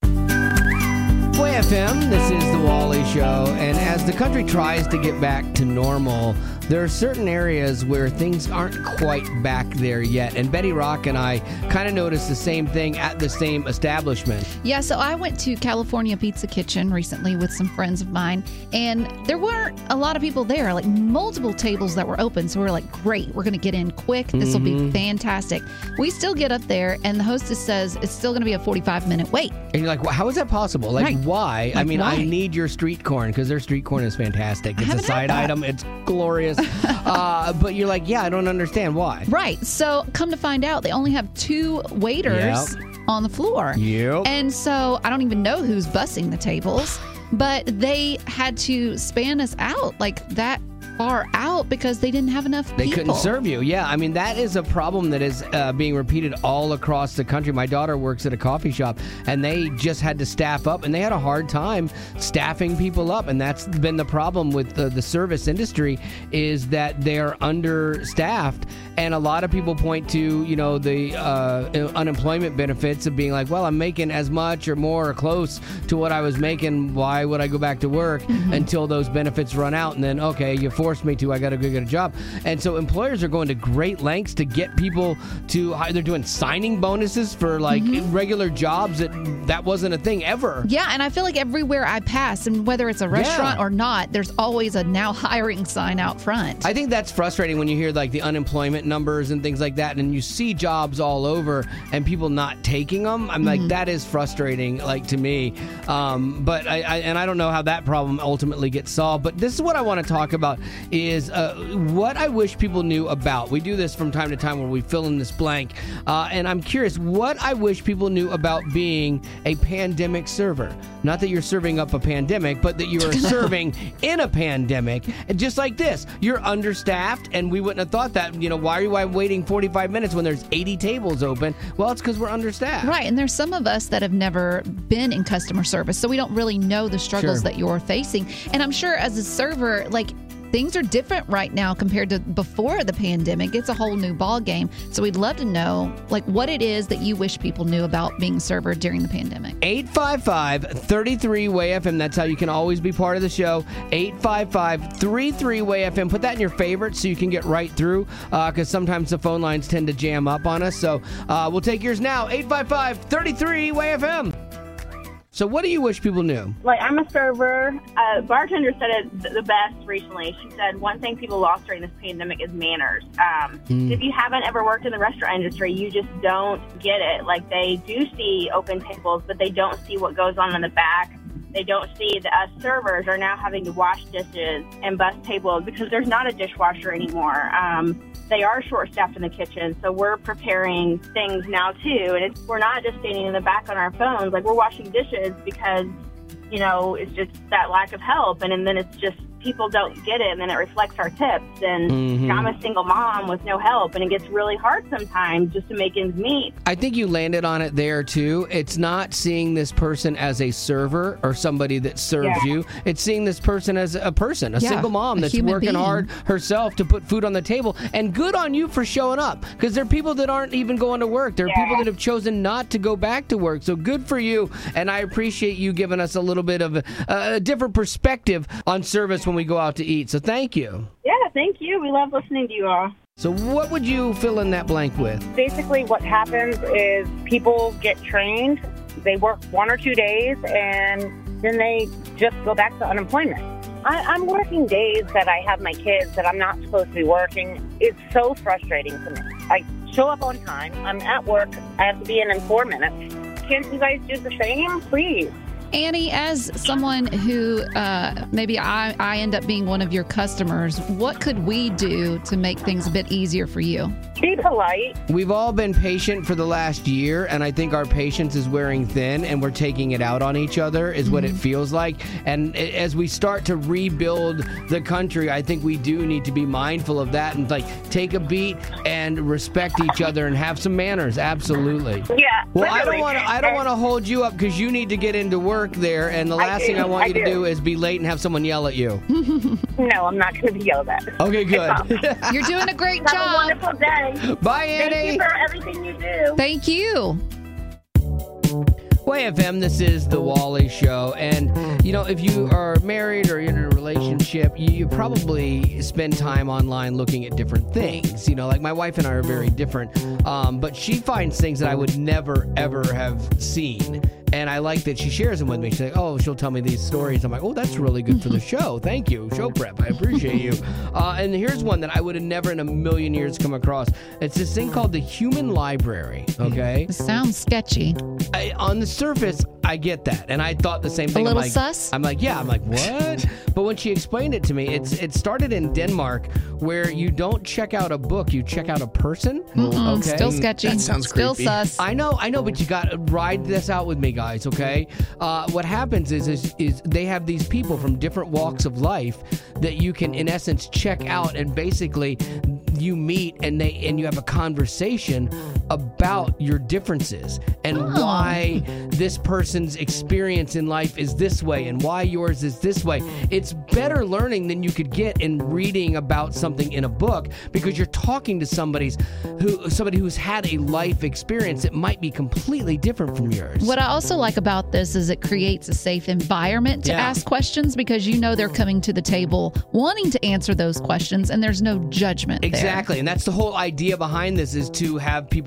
Speaker 3: Boy F M, this is the Wally Show, and as the country tries to get back to normal, there are certain areas where things aren't quite back there yet. And Betty Rock and I kind of noticed the same thing at the same establishment.
Speaker 1: Yeah, so I went to California Pizza Kitchen recently with some friends of mine, and there weren't a lot of people there, like multiple tables that were open. So we were like, great, we're going to get in quick. This will
Speaker 3: Mm-hmm.
Speaker 1: be fantastic. We still get up there, and the hostess says it's still going to be a forty-five minute wait.
Speaker 3: And you're like, well, how is that possible? Like,
Speaker 1: Right.
Speaker 3: why?
Speaker 1: Like,
Speaker 3: I mean,
Speaker 1: why?
Speaker 3: I need your street corn because their street corn is fantastic. It's a
Speaker 1: haven't
Speaker 3: side
Speaker 1: had that.
Speaker 3: item. It's glorious. uh, but you're like, yeah, I don't understand why.
Speaker 1: Right. So come to find out, they only have two waiters
Speaker 3: Yep.
Speaker 1: on the floor.
Speaker 3: Yep.
Speaker 1: And so I don't even know who's bussing the tables, but they had to span us out like that far out because they didn't have enough
Speaker 3: They
Speaker 1: people.
Speaker 3: couldn't serve you. Yeah, I mean, that is a problem that is uh, being repeated all across the country. My daughter works at a coffee shop, and they just had to staff up, and they had a hard time staffing people up. And that's been the problem with the, the service industry, is that they're understaffed. And a lot of people point to, you know, the uh, unemployment benefits of being like, well, I'm making as much or more or close to what I was making. Why would I go back to work mm-hmm. until those benefits run out? And then, okay, you forced me to, I got to go get a job. And so employers are going to great lengths to get people to, they're doing signing bonuses for like mm-hmm. regular jobs that that wasn't a thing ever.
Speaker 1: Yeah, and I feel like everywhere I pass, and whether it's a restaurant
Speaker 3: Yeah.
Speaker 1: or not, there's always a now hiring sign out front.
Speaker 3: I think that's frustrating when you hear like the unemployment numbers and things like that, and you see jobs all over and people not taking them. I'm like,
Speaker 1: Mhm.
Speaker 3: that is frustrating, like to me. Um, but I, I and I don't know how that problem ultimately gets solved. But this is what I want to talk about. is uh, what I wish people knew about. We do this from time to time where we fill in this blank. Uh, and I'm curious what I wish people knew about being a pandemic server. Not that you're serving up a pandemic, but that you are serving in a pandemic. And just like this, you're understaffed, and we wouldn't have thought that. You know, why are you waiting forty-five minutes when there's eighty tables open? Well, it's because we're understaffed.
Speaker 1: Right, and there's some of us that have never been in customer service, so we don't really know the struggles
Speaker 3: Sure.
Speaker 1: that you're facing. And I'm sure as a server, like, things are different right now compared to before the pandemic. It's a whole new ball game. So we'd love to know, like, what it is that you wish people knew about being a server during the pandemic.
Speaker 3: eight five five, three three, W A Y F M. That's how you can always be part of the show. eight five five, three three, W A Y F M. Put that in your favorites so you can get right through, because uh, sometimes the phone lines tend to jam up on us. So uh, we'll take yours now. eight five five, three three, W A Y F M. So what do you wish people knew?
Speaker 8: Like, I'm a server. A bartender said it th- the best recently. She said one thing people lost during this pandemic is manners. Um,
Speaker 3: Mm.
Speaker 8: If you haven't ever worked in the restaurant industry, you just don't get it. Like, they do see open tables, but they don't see what goes on in the back. They don't see that us servers are now having to wash dishes and bus tables because there's not a dishwasher anymore. Um, they are short-staffed in the kitchen, so we're preparing things now, too. And it's, we're not just standing in the back on our phones. Like, we're washing dishes because, you know, it's just that lack of help. And, and then it's just people don't get it, and then it reflects our tips. And
Speaker 3: Mhm.
Speaker 8: I'm a single mom with no help, and it gets really hard sometimes just to make ends meet.
Speaker 3: I think you landed on it there, too. It's not seeing this person as a server or somebody that serves
Speaker 8: Yeah.
Speaker 3: you. It's seeing this person as a person, a
Speaker 1: Yeah,
Speaker 3: single mom
Speaker 1: a
Speaker 3: that's
Speaker 1: human
Speaker 3: working
Speaker 1: being.
Speaker 3: hard herself to put food on the table. And good on you for showing up, because there are people that aren't even going to work. There are
Speaker 8: Yeah.
Speaker 3: people that have chosen not to go back to work. So good for you. And I appreciate you giving us a little bit of a, a different perspective on service when we go out to eat. So thank you.
Speaker 8: Yeah, thank you. We love listening to you all.
Speaker 3: So what would you fill in that blank with?
Speaker 13: Basically, what happens is people get trained, they work one or two days, and then they just go back to unemployment. I, I'm working days that I have my kids that I'm not supposed to be working. It's so frustrating to me. I show up on time, I'm at work, I have to be in in four minutes. Can't you guys do the same, please?
Speaker 1: Annie, as someone who uh, maybe I, I end up being one of your customers, what could we do to make things a bit easier for you?
Speaker 13: Be polite.
Speaker 3: We've all been patient for the last year, and I think our patience is wearing thin, and we're taking it out on each other, is what it feels like. And a- as we start to rebuild the country, I think we do need to be mindful of that and, like, take a beat and respect each other and have some manners. Absolutely.
Speaker 13: Yeah.
Speaker 3: Well, I don't
Speaker 13: literally.
Speaker 3: want to. I don't want to hold you up because you need to get into work there, and the
Speaker 13: I
Speaker 3: last
Speaker 13: do,
Speaker 3: thing I want
Speaker 13: I
Speaker 3: you to
Speaker 13: do.
Speaker 3: do is be late and have someone yell at you.
Speaker 13: No, I'm not going to be yelled at.
Speaker 3: Okay, good.
Speaker 1: You're doing a great
Speaker 13: Have
Speaker 1: job.
Speaker 13: a wonderful day.
Speaker 3: Bye, Annie.
Speaker 13: Thank you for everything you do.
Speaker 1: Thank you.
Speaker 3: W A Y F M, this is the Wally Show. And, you know, if you are married or you're in a relationship, you, you probably spend time online looking at different things. You know, like my wife and I are very different, um, but she finds things that I would never, ever have seen. And I like that she shares them with me. She's like, oh, she'll tell me these stories. I'm like, oh, that's really good for the show. Thank you. Show prep. I appreciate you. Uh, and here's one that I would have never in a million years come across. It's this thing called the Human Library, okay?
Speaker 1: It sounds sketchy.
Speaker 3: I, on the surface, I get that. And I thought the same thing.
Speaker 1: A little
Speaker 3: I'm like,
Speaker 1: sus?
Speaker 3: I'm like, yeah. I'm like, what? But when she explained it to me, it's it started in Denmark where you don't check out a book, you check out a person.
Speaker 1: Mm-mm,
Speaker 3: Okay.
Speaker 1: Still sketchy.
Speaker 4: That sounds
Speaker 1: Still
Speaker 4: creepy.
Speaker 1: sus.
Speaker 3: I know, I know, but you got to ride this out with me, guys, okay? Uh, what happens is, is is they have these people from different walks of life that you can, in essence, check out, and basically you meet and they and you have a conversation about your differences and
Speaker 1: Oh.
Speaker 3: why this person's experience in life is this way and why yours is this way. It's better learning than you could get in reading about something in a book, because you're talking to somebody's who somebody who's had a life experience that might be completely different from yours.
Speaker 1: What I also like about this is it creates a safe environment to
Speaker 3: Yeah.
Speaker 1: ask questions, because you know they're coming to the table wanting to answer those questions, and there's no judgment there.
Speaker 3: Exactly, and that's the whole idea behind this, is to have people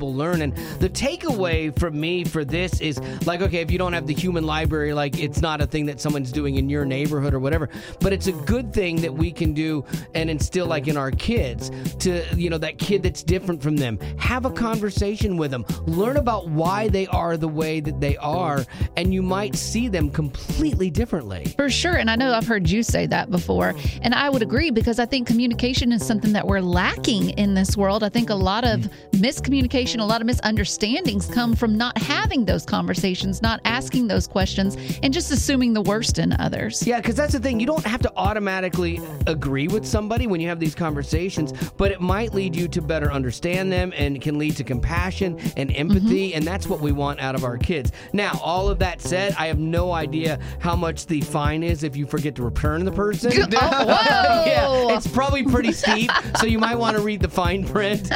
Speaker 3: still learning. The takeaway from me for this is like, okay, if you don't have the human library, like it's not a thing that someone's doing in your neighborhood or whatever, but it's a good thing that we can do and instill like in our kids to, you know, that kid that's different from them. Have a conversation with them. Learn about why they are the way that they are, and you might see them completely differently.
Speaker 1: For sure. And I know I've heard you say that before. And I would agree, because I think communication is something that we're lacking in this world. I think a lot of miscommunication, a lot of misunderstandings come from not having those conversations, not asking those questions, and just assuming the worst in others.
Speaker 3: Yeah, because that's the thing. You don't have to automatically agree with somebody when you have these conversations, but it might lead you to better understand them and can lead to compassion and empathy, mm-hmm. and that's what we want out of our kids. Now, all of that said, I have no idea how much the fine is if you forget to return the person.
Speaker 1: Oh, whoa!
Speaker 3: Yeah, it's probably pretty steep, so you might want to read the fine print.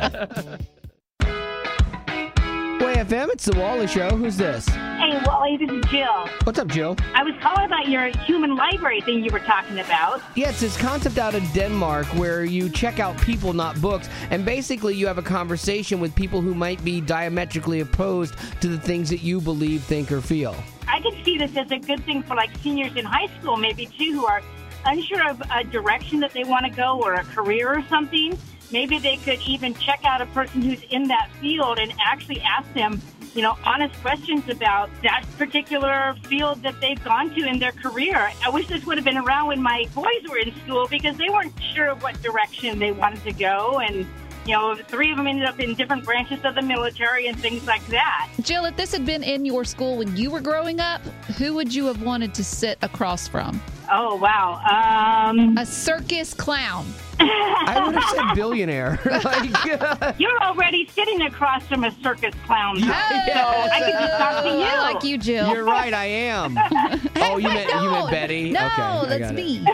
Speaker 3: Way F M, it's the Wally Show. Who's this?
Speaker 9: Hey, Wally, this is Jill.
Speaker 3: What's up, Jill?
Speaker 9: I was calling about your human library thing you were talking about.
Speaker 3: Yeah, it's this concept out of Denmark where you check out people, not books, and basically you have a conversation with people who might be diametrically opposed to the things that you believe, think, or feel.
Speaker 9: I could see this as a good thing for like seniors in high school, maybe too, who are unsure of a direction that they want to go or a career or something. Maybe they could even check out a person who's in that field and actually ask them, you know, honest questions about that particular field that they've gone to in their career. I wish this would have been around when my boys were in school, because they weren't sure what direction they wanted to go. And, you know, three of them ended up in different branches of the military and things like that.
Speaker 1: Jill, if this had been in your school when you were growing up, who would you have wanted to sit across from?
Speaker 9: Oh, wow. Um,
Speaker 1: a circus clown.
Speaker 3: I would have said billionaire. like,
Speaker 9: You're already sitting across from a circus clown, though,
Speaker 1: Yes.
Speaker 9: so I could just talk to you.
Speaker 1: I like you, Jill.
Speaker 3: You're right, I am. Oh, you meant you meant Betty?
Speaker 1: No,
Speaker 3: okay, I
Speaker 1: that's
Speaker 3: got it.
Speaker 1: me.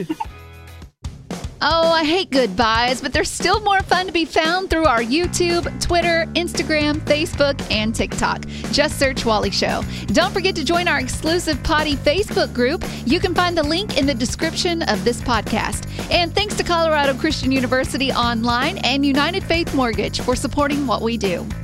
Speaker 1: Oh, I hate goodbyes, but there's still more fun to be found through our YouTube, Twitter, Instagram, Facebook, and TikTok. Just search Wally Show. Don't forget to join our exclusive Potty Facebook group. You can find the link in the description of this podcast. And thanks to Colorado Christian University Online and United Faith Mortgage for supporting what we do.